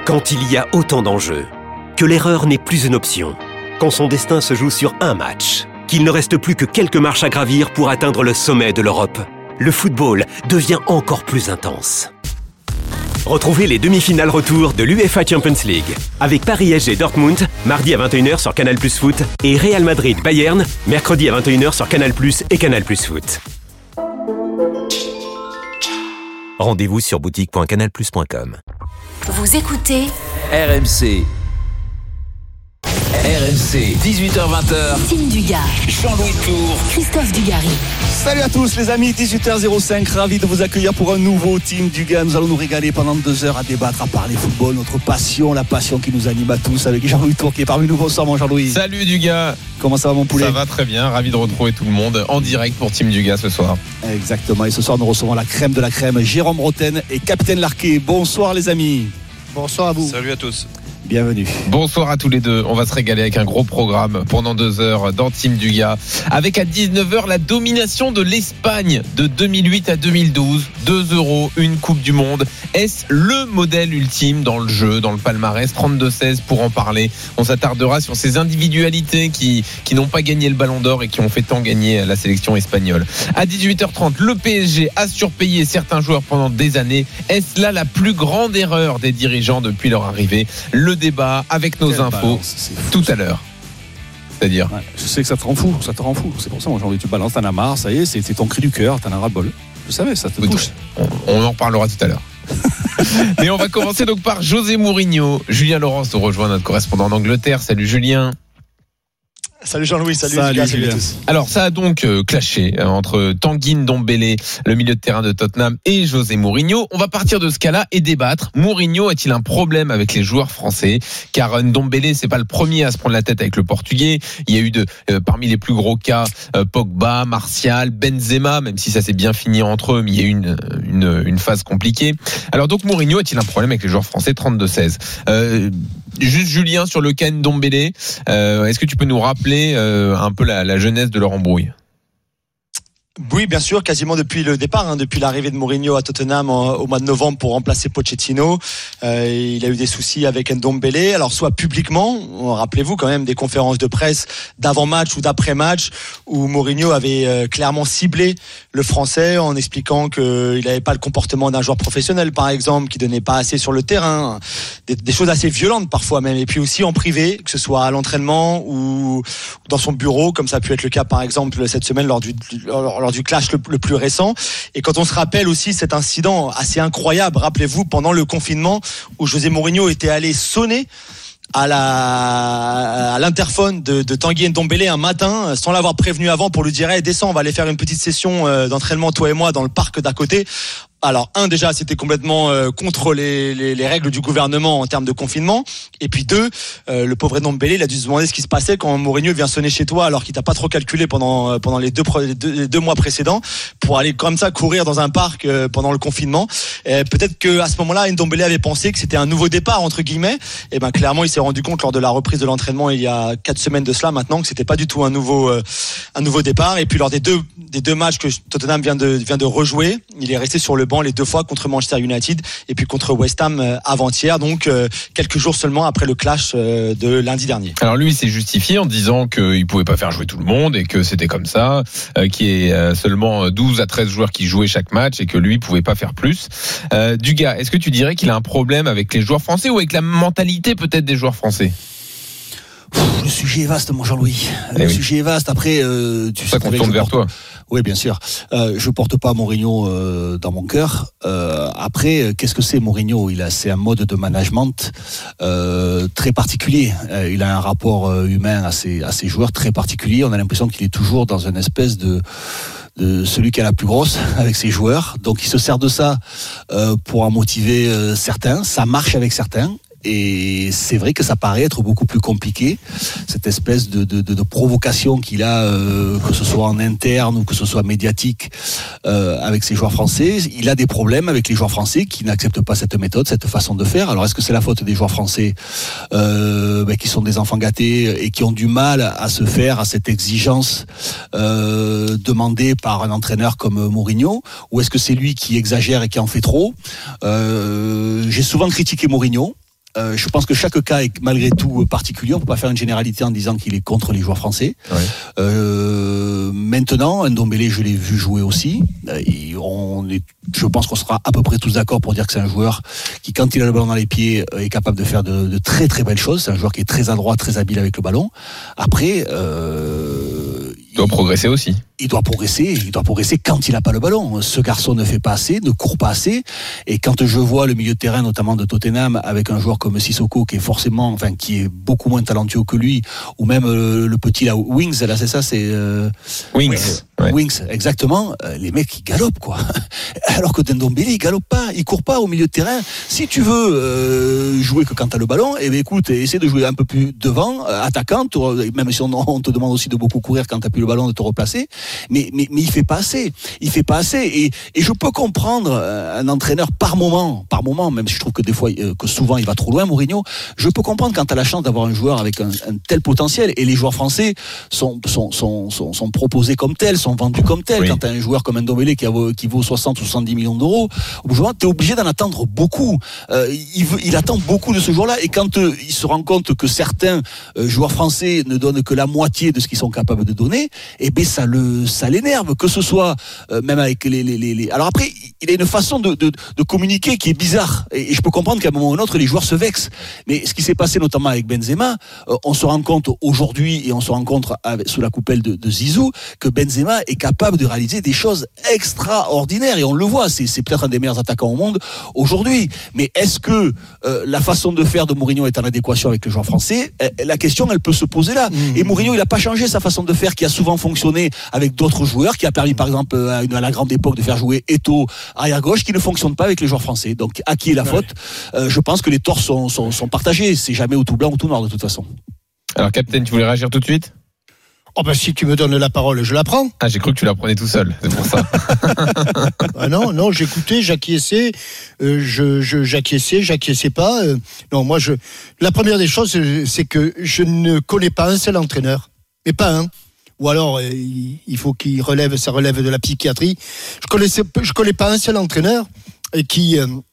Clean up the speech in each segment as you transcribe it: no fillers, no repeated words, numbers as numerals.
Quand il y a autant d'enjeux, que l'erreur n'est plus une option, quand son destin se joue sur un match, qu'il ne reste plus que quelques marches à gravir pour atteindre le sommet de l'Europe, le football devient encore plus intense. Retrouvez les demi-finales retour de l'UEFA Champions League avec Paris SG Dortmund, mardi à 21h sur Canal+ Foot et Real Madrid Bayern, mercredi à 21h sur Canal+ et Canal+ Foot. Rendez-vous sur boutique.canalplus.com. Vous écoutez RMC. RMC, 18h-20h. Tim Dugas, Jean-Louis Tour, Christophe Dugarry. Salut à tous les amis, 18h05, ravi de vous accueillir pour un nouveau Team Dugas. Nous allons nous régaler pendant 2 heures à débattre, à parler football, notre passion, la passion qui nous anime à tous, avec Jean-Louis Tour qui est parmi nous. Bonsoir mon Jean-Louis. Salut Dugas. Comment ça va mon poulet? Ça va très bien, ravi de retrouver tout le monde en direct pour Team Dugas ce soir. Exactement, et ce soir nous recevons la crème de la crème, Jérôme Roten et Capitaine Larquet. Bonsoir les amis. Bonsoir à vous. Salut à tous. Bienvenue. Bonsoir à tous les deux. On va se régaler avec un gros programme pendant 2 heures dans Team Dugas. Avec à 19h la domination de l'Espagne de 2008 à 2012. 2-0, une Coupe du Monde. Est-ce le modèle ultime dans le jeu, dans le palmarès? 32-16 pour en parler. On s'attardera sur ces individualités qui n'ont pas gagné le Ballon d'Or et qui ont fait tant gagner la sélection espagnole. À 18h30, le PSG a surpayé certains joueurs pendant des années. Est-ce là la plus grande erreur des dirigeants depuis leur arrivée? Le débat avec nos infos tout à l'heure. C'est-à-dire je sais que ça te rend fou, C'est pour ça moi tu balances, t'en as marre, ça y est, c'est ton cri du cœur, t'en as ras-le-bol. Je savais, ça te touche. On en reparlera tout à l'heure. Mais on va commencer donc par José Mourinho. Julien Laurence nous rejoint, notre correspondant en Angleterre. Salut Julien. Salut Jean-Louis, salut Julien. à tous. Alors ça a donc clashé entre Tanguy Ndombele, le milieu de terrain de Tottenham, et José Mourinho. On va partir de ce cas-là et débattre. Mourinho a-t-il un problème avec les joueurs français? Car Ndombele, c'est pas le premier à se prendre la tête avec le Portugais. Il y a eu parmi les plus gros cas Pogba, Martial, Benzema, même si ça s'est bien fini entre eux, mais il y a eu une phase compliquée. Alors donc Mourinho a-t-il un problème avec les joueurs français? 32-16. Juste Julien sur le cas Ndombele, est-ce que tu peux nous rappeler un peu la genèse de leur embrouille? Oui, bien sûr, quasiment depuis le départ, depuis l'arrivée de Mourinho à Tottenham au mois de novembre pour remplacer Pochettino. Il a eu des soucis avec Ndombele. Alors soit publiquement, rappelez-vous quand même des conférences de presse d'avant-match ou d'après-match où Mourinho avait clairement ciblé le Français en expliquant qu'il n'avait pas le comportement d'un joueur professionnel, par exemple, qui donnait pas assez sur le terrain, des choses assez violentes parfois même. Et puis aussi en privé, que ce soit à l'entraînement ou dans son bureau, comme ça a pu être le cas par exemple cette semaine lors du clash le plus récent. Et quand on se rappelle aussi cet incident assez incroyable, rappelez-vous, pendant le confinement où José Mourinho était allé sonner à l'interphone de Tanguy Ndombele un matin sans l'avoir prévenu avant pour lui dire hey, descends, on va aller faire une petite session d'entraînement toi et moi dans le parc d'à côté. Alors déjà c'était complètement contre les règles du gouvernement en termes de confinement, et puis 2, le pauvre Ndombele, il a dû se demander ce qui se passait quand Mourinho vient sonner chez toi alors qu'il t'a pas trop calculé pendant les deux mois précédents pour aller comme ça courir dans un parc pendant le confinement. Et peut-être que à ce moment-là Ndombele avait pensé que c'était un nouveau départ entre guillemets, et ben clairement il s'est rendu compte lors de la reprise de l'entraînement il y a 4 semaines de cela maintenant que c'était pas du tout un nouveau départ. Et puis lors des deux matchs que Tottenham vient de rejouer, il est resté sur le banc les 2 fois contre Manchester United et puis contre West Ham avant-hier, donc quelques jours seulement après le clash de lundi dernier. Alors lui il s'est justifié en disant qu'il pouvait pas faire jouer tout le monde et que c'était comme ça, qu'il y ait seulement 12 à 13 joueurs qui jouaient chaque match et que lui pouvait pas faire plus. Dugas, est-ce que tu dirais qu'il a un problème avec les joueurs français ou avec la mentalité peut-être des joueurs français? Le sujet est vaste, mon Jean-Louis. Sujet est vaste. Après, tu sais qu'on tourne vers toi. Oui, bien sûr. Je porte pas Mourinho dans mon cœur. Après, qu'est-ce que c'est Mourinho? C'est un mode de management très particulier. Il a un rapport humain à ses joueurs très particulier. On a l'impression qu'il est toujours dans une espèce de celui qui a la plus grosse avec ses joueurs. Donc, il se sert de ça pour en motiver certains. Ça marche avec certains. Et c'est vrai que ça paraît être beaucoup plus compliqué, cette espèce de provocation qu'il a, que ce soit en interne ou que ce soit médiatique, avec ses joueurs français. Il a des problèmes avec les joueurs français qui n'acceptent pas cette méthode, cette façon de faire. Alors est-ce que c'est la faute des joueurs français qui sont des enfants gâtés et qui ont du mal à se faire à cette exigence demandée par un entraîneur comme Mourinho, ou est-ce que c'est lui qui exagère et qui en fait trop? J'ai souvent critiqué Mourinho. Je pense que chaque cas est malgré tout particulier. On ne peut pas faire une généralité en disant qu'il est contre les joueurs français. Ouais. Maintenant, Ndombele, je l'ai vu jouer aussi. Je pense qu'on sera à peu près tous d'accord pour dire que c'est un joueur qui, quand il a le ballon dans les pieds, est capable de faire de très très belles choses. C'est un joueur qui est très adroit, très habile avec le ballon. Après, il doit progresser aussi. Il doit progresser quand il n'a pas le ballon. Ce garçon ne fait pas assez, ne court pas assez. Et quand je vois le milieu de terrain, notamment de Tottenham, avec un joueur comme Sissoko, qui est beaucoup moins talentueux que lui, ou même le petit là, Wings, là, c'est ça, c'est Wings. Ouais. Wings, exactement. Les mecs, ils galopent, quoi. Alors que Ndombele, il galope pas, il court pas au milieu de terrain. Si tu veux jouer que quand t'as le ballon, écoute, essaie de jouer un peu plus devant, attaquant, même si on te demande aussi de beaucoup courir quand t'as plus le ballon, de te replacer. Mais il fait pas assez. Et je peux comprendre un entraîneur par moment, même si je trouve que des fois, que souvent il va trop loin, Mourinho. Je peux comprendre quand t'as la chance d'avoir un joueur avec un tel potentiel. Et les joueurs français sont proposés comme tels, sont vendus comme tels. Oui. Quand t'as un joueur comme Ndombele qui vaut 60 ou 70 millions d'euros, t'es obligé d'en attendre beaucoup. Il attend beaucoup de ce joueur-là. Et quand il se rend compte que certains joueurs français ne donnent que la moitié de ce qu'ils sont capables de donner, ça l'énerve, que ce soit même avec les... Alors après, il a une façon de communiquer qui est bizarre, et je peux comprendre qu'à un moment ou un autre les joueurs se vexent, mais ce qui s'est passé notamment avec Benzema, on se rend compte aujourd'hui, et on se rencontre sous la coupelle de Zizou, que Benzema est capable de réaliser des choses extraordinaires, et on le voit, c'est peut-être un des meilleurs attaquants au monde aujourd'hui. Mais est-ce que la façon de faire de Mourinho est en adéquation avec le joueur français? La question, elle peut se poser là. Et Mourinho, il n'a pas changé sa façon de faire, qui a souvent fonctionné avec d'autres joueurs, qui a permis par exemple à la grande époque de faire jouer Eto'o arrière gauche, qui ne fonctionne pas avec les joueurs français. Donc à qui est la faute? Je pense que les torts sont partagés. C'est jamais ou tout blanc ou tout noir de toute façon. Alors Captain, tu voulais réagir tout de suite? Si tu me donnes la parole, je la prends. Ah, j'ai cru que tu la prenais tout seul, c'est pour ça. Non, j'écoutais, j'acquiesçais, j'acquiesçais pas. Non, moi, la première des choses, c'est que je ne connais pas un seul entraîneur, mais pas un. Ou alors, il faut ça relève de la psychiatrie. Je connais pas un seul entraîneur qui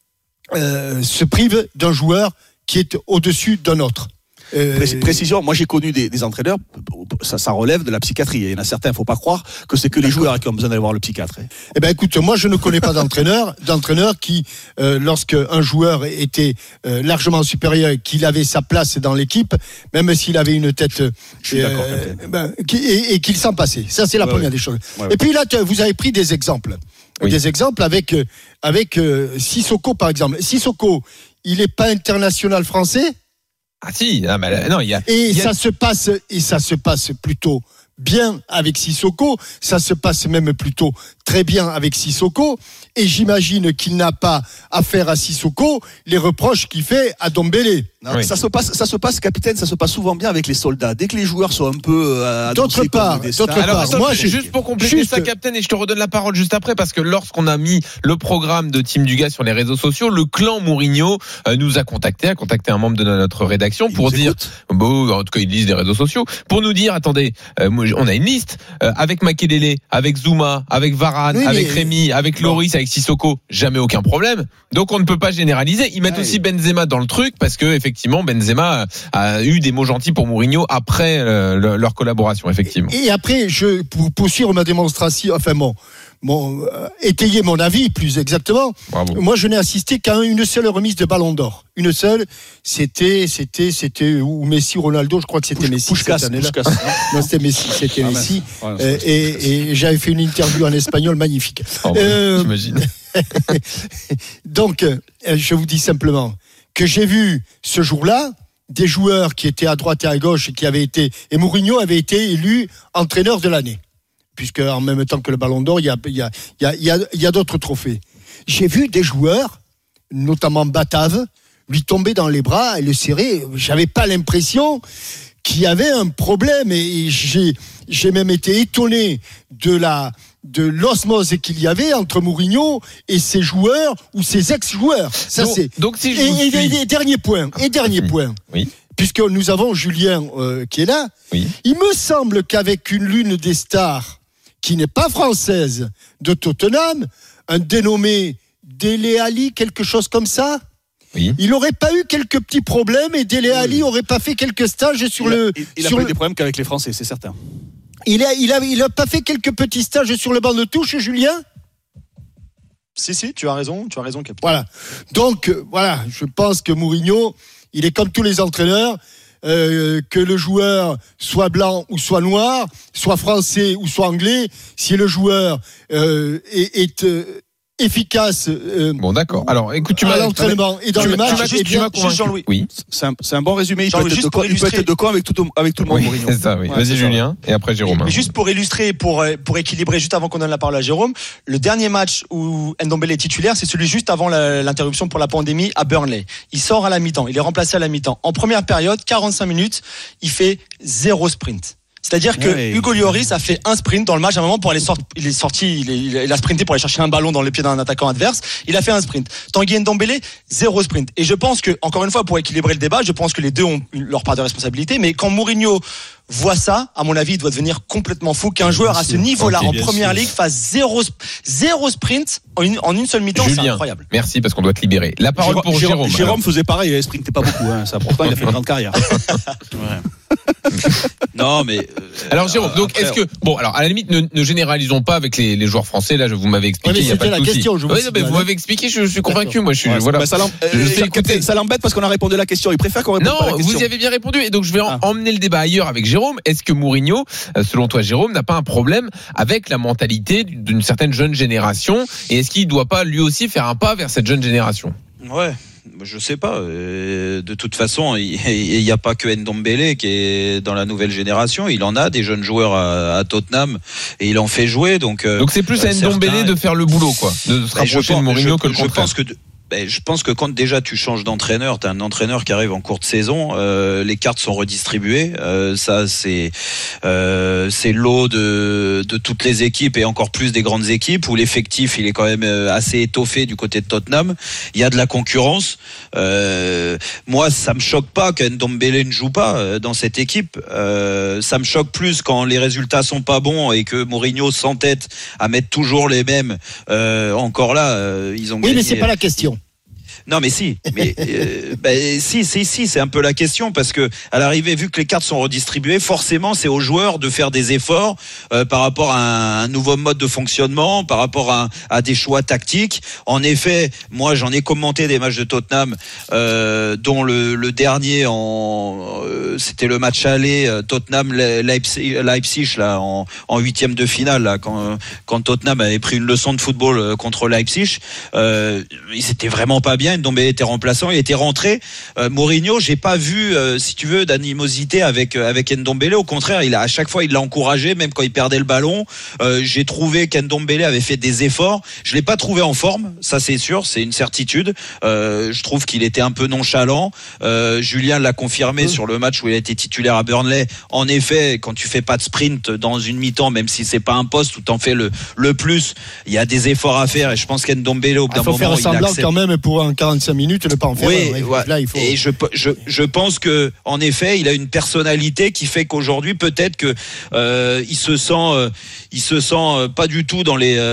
se prive d'un joueur qui est au-dessus d'un autre. Précision, moi j'ai connu des entraîneurs, ça relève de la psychiatrie. Il y en a certains, il ne faut pas croire que c'est que les joueurs qui ont besoin d'aller voir le psychiatre. Eh ben écoute, moi je ne connais pas d'entraîneur qui, lorsque un joueur était largement supérieur et qu'il avait sa place dans l'équipe, même s'il avait une tête, je suis d'accord, et qu'il s'en passait. Ça c'est la première des choses. Ouais. Et puis là, vous avez pris des exemples, des exemples avec Sissoko par exemple. Sissoko, il n'est pas international français. Ah si, non, ça se passe plutôt bien avec Sissoko, ça se passe même plutôt très bien avec Sissoko, et j'imagine qu'il n'a pas à faire à Sissoko les reproches qu'il fait à Ndombele. Oui. Ça se passe, capitaine, ça se passe souvent bien avec les soldats. Dès que les joueurs sont un peu d'autre part, moi, juste pour compléter ça, capitaine, et je te redonne la parole juste après, parce que lorsqu'on a mis le programme de Team Dugas sur les réseaux sociaux, le clan Mourinho nous a contacté un membre de notre rédaction pour dire, en tout cas ils lisent les réseaux sociaux, pour nous dire, attendez, on a une liste avec Makelele, avec Zouma, avec Varane, avec Rémi, avec Loris, avec Sissoko, jamais aucun problème. Donc on ne peut pas généraliser. Ils mettent aussi Benzema dans le truc, parce que effectivement Benzema a eu des mots gentils pour Mourinho après leur collaboration, effectivement. Et après, pour poursuivre ma démonstration, étayer mon avis plus exactement. Bravo. Moi, je n'ai assisté qu'à une seule remise de Ballon d'Or. Une seule. C'était ou Messi, Ronaldo. Je crois que c'était Messi. Puskas. Non, c'était Messi. C'était Messi. Et j'avais fait une interview en espagnol magnifique. J'imagine. Donc, je vous dis simplement que j'ai vu ce jour-là des joueurs qui étaient à droite et à gauche et Mourinho avait été élu entraîneur de l'année. Puisque en même temps que le Ballon d'Or, il y a d'autres trophées. J'ai vu des joueurs, notamment Batave, lui tomber dans les bras et le serrer. J'avais pas l'impression qu'il y avait un problème, et j'ai même été étonné de l'osmose qu'il y avait entre Mourinho et ses joueurs ou ses ex-joueurs. Donc si dernier point. Oui. Puisque nous avons Julien qui est là. Oui. Il me semble qu'avec une l'une des stars qui n'est pas française de Tottenham, un dénommé Dele Alli, quelque chose comme ça, Oui. il n'aurait pas eu quelques petits problèmes et Dele Alli n'aurait pas fait quelques stages sur le. Il a pas eu des problèmes qu'avec les Français, c'est certain. Il a pas fait quelques petits stages sur le banc de touche, Julien? Si, tu as raison, capitaine. Voilà. Donc, voilà, je pense que Mourinho, il est comme tous les entraîneurs, que le joueur soit blanc ou soit noir, soit français ou soit anglais, si le joueur est efficace Bon, d'accord. Alors, écoute, tu à m'as l'entraînement et dans les matchs, tu m'as convaincu. Jean-Louis. Oui. C'est un bon résumé. Il Jean-Louis, peut être de camp avec tout le monde, Oui, Mourinho. c'est ça, oui. Ouais, Vas-y, c'est ça. Julien. Et après, Jérôme. Mais juste pour illustrer, pour équilibrer, juste avant qu'on donne la parole à Jérôme, le dernier match où Ndombele est titulaire, c'est celui juste avant l'interruption pour la pandémie à Burnley. Il sort à la mi-temps, il est remplacé à la mi-temps. En première période, 45 minutes, il fait 0 sprint. C'est-à-dire que Hugo Lloris a fait un sprint dans le match à un moment pour aller il a sprinté pour aller chercher un ballon dans les pieds d'un attaquant adverse. Il a fait un sprint. Tanguy Ndombele, 0 sprint. Et je pense que, encore une fois, pour équilibrer le débat, je pense que les deux ont leur part de responsabilité. Mais quand Mourinho voit ça, à mon avis, il doit devenir complètement fou qu'un joueur à ce niveau-là, en première ligue, fasse 0 sprint en une seule mi-temps. Julien, c'est incroyable. merci parce qu'on doit te libérer. La parole pour Jérôme. Jérôme faisait pareil, il sprintait pas beaucoup. Ça, pourtant, il a fait une grande carrière. Non, mais. Alors Jérôme, donc est-ce que alors à la limite ne généralisons pas avec les joueurs français. Là, vous m'avez expliqué, il y a pas de souci. Vous m'avez expliqué, je suis convaincu. Moi, Ça l'embête parce qu'on a répondu à la question. Il préfère qu'on réponde pas à la Non, question. vous y avez bien répondu. Et donc je vais emmener le débat ailleurs avec Jérôme. Est-ce que Mourinho, selon toi, Jérôme, n'a pas un problème avec la mentalité d'une certaine jeune génération? Et est-ce qu'il doit pas lui aussi faire un pas vers cette jeune génération? Ouais. Je sais pas. De toute façon, il n'y a pas que Ndombele qui est dans la nouvelle génération. Il en a des jeunes joueurs à Tottenham et il en fait jouer. Donc c'est plus à Ndombele de faire le boulot, quoi, de se rapprocher de Mourinho que le contraire. Je pense que quand déjà tu changes d'entraîneur, t'as un entraîneur qui arrive en cours de saison, les cartes sont redistribuées. Ça c'est l'eau de toutes les équipes et encore plus des grandes équipes où l'effectif il est quand même assez étoffé du côté de Tottenham. Il y a de la concurrence. Moi ça me choque pas que Ndombele ne joue pas dans cette équipe. Ça me choque plus quand les résultats sont pas bons et que Mourinho s'entête à mettre toujours les mêmes. Encore là, ils ont gagné. Oui, mais c'est pas la question. Non mais si, si, c'est un peu la question parce que à l'arrivée, vu que les cartes sont redistribuées, forcément c'est aux joueurs de faire des efforts par rapport à un nouveau mode de fonctionnement, par rapport à des choix tactiques. En effet, moi j'en ai commenté des matchs de Tottenham, dont le dernier c'était le match aller Tottenham Leipzig là en huitième de finale là quand Tottenham avait pris une leçon de football contre Leipzig, ils étaient vraiment pas bien. Ndombele était remplaçant, il était rentré. Mourinho, j'ai pas vu, si tu veux, d'animosité avec Ndombele. Au contraire, à chaque fois, il l'a encouragé, même quand il perdait le ballon. J'ai trouvé qu'Ndombele avait fait des efforts. Je l'ai pas trouvé en forme, ça c'est sûr, c'est une certitude. Je trouve qu'il était un peu nonchalant. Julien l'a confirmé sur le match où il a été titulaire à Burnley. En effet, quand tu fais pas de sprint dans une mi-temps, même si c'est pas un poste où t'en fais le plus, il y a des efforts à faire. Et je pense qu'Ndombele, au bout d'un moment, il faut faire semblant quand même pour 45 minutes, ne pas en faire. Là, il faut. Et je pense que, en effet, il a une personnalité qui fait qu'aujourd'hui, peut-être que il se sent pas du tout dans les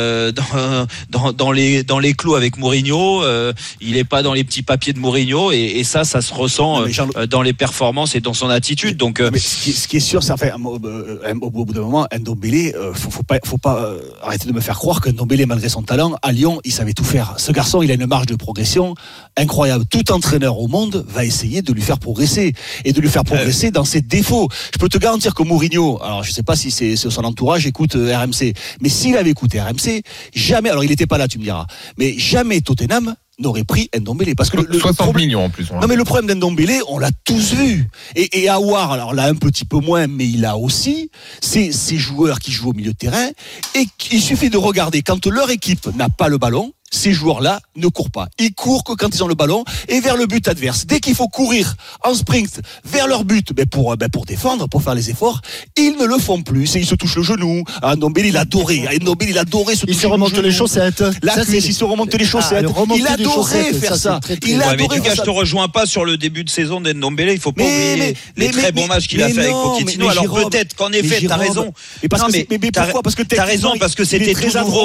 clous avec Mourinho. Il est pas dans les petits papiers de Mourinho et ça se ressent dans les performances et dans son attitude. Donc, mais ce qui est sûr, c'est au bout d'un moment, Ndombele, faut pas arrêter de me faire croire que Ndombele, malgré son talent, à Lyon, il savait tout faire. Ce garçon, il a une marge de progression incroyable. Tout entraîneur au monde va essayer de lui faire progresser et de lui faire progresser dans ses défauts. Je peux te garantir que Mourinho, alors je sais pas si c'est son entourage écoute RMC, mais s'il avait écouté RMC, jamais, alors il n'était pas là, tu me diras, mais jamais Tottenham n'aurait pris Ndombele parce que 60 millions en plus. Non mais le problème d'Ndombele, on l'a tous vu. Et Aouar, alors là un petit peu moins, mais il a aussi ces joueurs qui jouent au milieu de terrain et il suffit de regarder quand leur équipe n'a pas le ballon. Ces joueurs-là ne courent pas. Ils courent que quand ils ont le ballon et vers le but adverse. Dès qu'il faut courir en sprint vers leur but, pour défendre, pour faire les efforts, ils ne le font plus. Et ils se touchent le genou. Ndombele, il adorait. Ndombele, il adorait se toucher le genou. Il se remonte les chaussettes. La cuisse, il se remonte les chaussettes. Il adorait faire ça. Il adorait faire ça. Je te rejoins pas sur le début de saison d'Ndombele. Il faut pas oublier les très bons matchs qu'il a fait avec Pochettino. Alors peut-être qu'en effet, t'as raison. Mais pourquoi ? Parce que t'as raison, parce que c'était tout nouveau.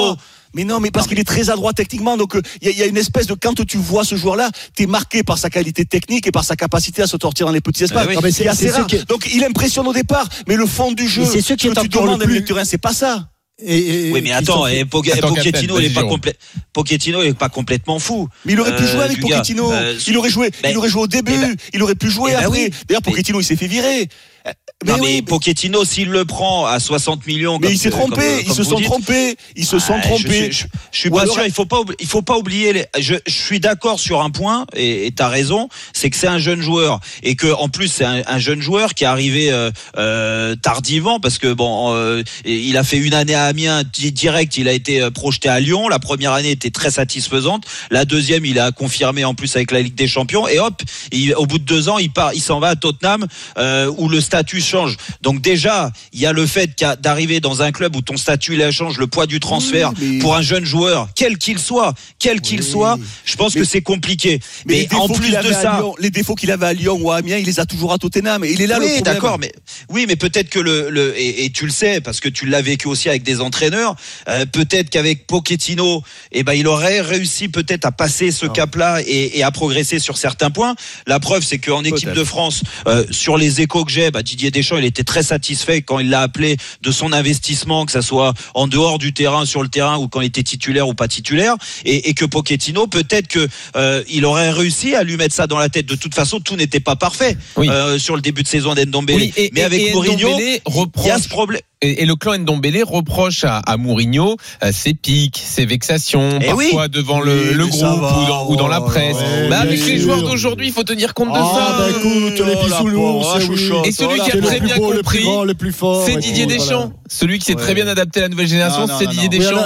Mais non, mais parce qu'il est très adroit techniquement. Donc, il y a une espèce de, quand tu vois ce joueur-là, t'es marqué par sa qualité technique et par sa capacité à se sortir dans les petits espaces. oui. Non, mais c'est assez rare. Donc, il impressionne au départ. Mais le fond du jeu, c'est ce qui est que tu encore demandes le plus- à Turin, c'est pas ça. Oui, mais attends, Pochettino, il est pas Jérôme. Pochettino, il est pas complètement fou. Mais il aurait pu jouer avec du gars. Pochettino. Il aurait joué au début. Il aurait pu jouer eh ben après. oui. D'ailleurs, Pochettino, il s'est fait virer. Mais Pochettino, s'il le prend à 60 millions. Mais il s'est trompé. Ils se sont trompés. Je suis pas sûr. Il faut pas oublier. Je suis d'accord sur un point et t'as raison. C'est que c'est un jeune joueur et que en plus c'est un jeune joueur qui est arrivé tardivement parce que il a fait une année à Amiens direct. Il a été projeté à Lyon. La première année était très satisfaisante. La deuxième, il a confirmé en plus avec la Ligue des Champions et hop, au bout de 2 ans, il s'en va à Tottenham où le statut change. Donc déjà, il y a le fait d'arriver dans un club où ton statut il change, le poids du transfert pour un jeune joueur, quel qu'il soit, je pense que c'est compliqué. Mais en plus de ça, les défauts qu'il avait à Lyon ou à Amiens, il les a toujours à Tottenham. Et il est là le problème. D'accord, mais peut-être que et tu le sais parce que tu l'as vécu aussi avec des entraîneurs. Peut-être qu'avec Pochettino, il aurait réussi peut-être à passer ce cap-là et à progresser sur certains points. La preuve, c'est qu'en équipe de France, sur les échos que j'ai, Didier Deschamps, il était très satisfait quand il l'a appelé de son investissement, que ça soit en dehors du terrain, sur le terrain, ou quand il était titulaire ou pas titulaire, et que Pochettino, peut-être que il aurait réussi à lui mettre ça dans la tête. De toute façon, tout n'était pas parfait sur le début de saison d'Ndombélé. Oui, mais avec Mourinho, il y a ce problème. Et le clan Ndombélé reproche à Mourinho ses pics, ses vexations, parfois devant le groupe ou dans la presse. Avec les joueurs d'aujourd'hui, il faut tenir compte de ça. Écoute, les bisounours, et celui qui a très bien compris, c'est Didier Deschamps. Celui qui s'est très bien adapté à la nouvelle génération, c'est Didier Deschamps.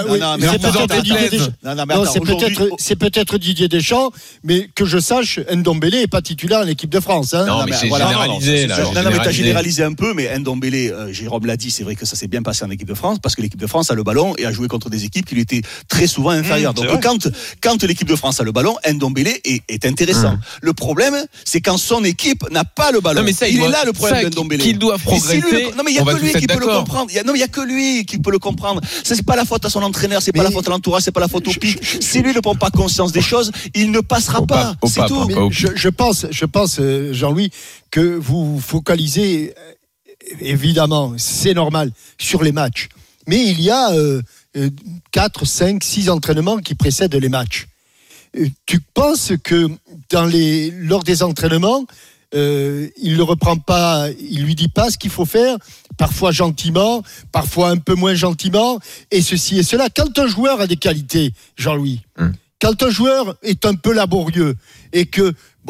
C'est peut-être Didier Deschamps, mais que je sache, Ndombélé n'est pas titulaire en équipe de France. Non, mais c'est généralisé. Non, mais t'as généralisé un peu, mais Ndombélé, Jérôme l'a dit, c'est vrai que ça s'est bien passé en équipe de France, parce que l'équipe de France a le ballon et a joué contre des équipes qui lui étaient très souvent inférieures. Donc quand l'équipe de France a le ballon, Ndombélé est intéressant. Le problème, c'est quand son équipe n'a pas le ballon. Non, mais ça, il est là le problème d'Ndombélé. Qu'il doit progresser. Non, mais il y a que lui qui peut le comprendre. Il y a que lui qui peut le comprendre. C'est pas la faute à son entraîneur, c'est pas la faute à l'entourage, c'est pas la faute au pic. Si lui ne prend pas conscience des choses, il ne passera pas. C'est tout. Je pense, Jean-Louis, que vous focalisez, évidemment, c'est normal, sur les matchs. Mais il y a 4, 5, 6 entraînements qui précèdent les matchs. Tu penses que lors des entraînements, il le reprend pas, il lui dit pas ce qu'il faut faire, parfois gentiment, parfois un peu moins gentiment, et ceci et cela. Quand un joueur a des qualités, Jean-Louis, quand un joueur est un peu laborieux et que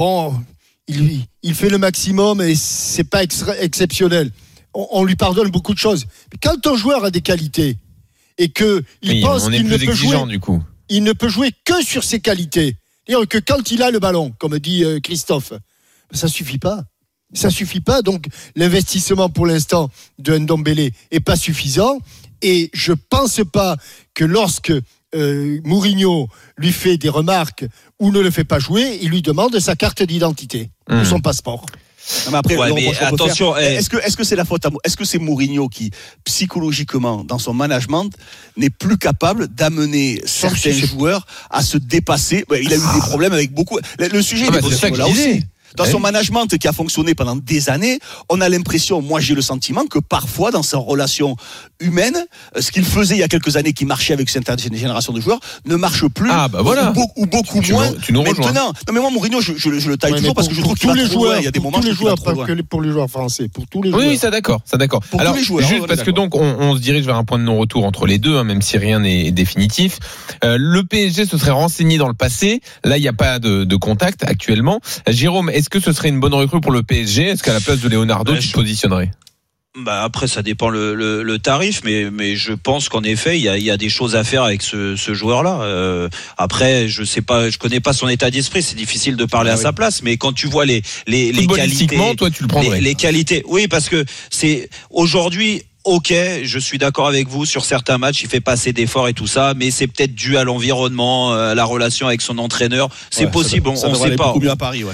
il fait le maximum et c'est pas exceptionnel, on lui pardonne beaucoup de choses. Mais quand un joueur a des qualités et que il pense qu'il ne peut jouer, du coup. Il ne peut jouer que sur ses qualités. C'est-à-dire que quand il a le ballon, comme dit Christophe, ça suffit pas. Ça suffit pas. Donc l'investissement pour l'instant de Ndombélé est pas suffisant. Et je pense pas que lorsque Mourinho lui fait des remarques ou ne le fait pas jouer, il lui demande sa carte d'identité ou son passeport. Non, mais après, mais attention, est-ce que c'est la faute est-ce que c'est Mourinho qui psychologiquement dans son management n'est plus capable d'amener certains joueurs à se dépasser? Il a eu des problèmes avec beaucoup. Le sujet est là aussi. Dans son management qui a fonctionné pendant des années, on a l'impression, moi j'ai le sentiment que parfois dans sa relation humaine, ce qu'il faisait il y a quelques années qui marchait avec cette génération de joueurs ne marche plus ou beaucoup moins maintenant. Non mais moi Mourinho je le taille toujours parce que je trouve qu'il va trop loin. Il y a des moments tous les joueurs, pas que pour les joueurs français, pour tous les joueurs. Oui, ça d'accord. Pour alors tous les joueurs, juste parce que donc on se dirige vers un point de non-retour entre les deux, même si rien n'est définitif. Le PSG se serait renseigné dans le passé. Là il n'y a pas de contact actuellement. Jérôme, est-ce que ce serait une bonne recrue pour le PSG? Est-ce qu'à la place de Leonardo, tu te positionnerais? Après ça dépend le tarif, mais je pense qu'en effet il y a des choses à faire avec ce joueur-là. Après je sais pas, je connais pas son état d'esprit, c'est difficile de parler à sa place, mais quand tu vois les qualités, toi tu le prendrais. Les qualités, oui, parce que c'est aujourd'hui. Ok, je suis d'accord avec vous sur certains matchs, il fait pas assez d'efforts et tout ça, mais c'est peut-être dû à l'environnement, à la relation avec son entraîneur. C'est possible, on sait pas. Beaucoup mieux à Paris, ouais.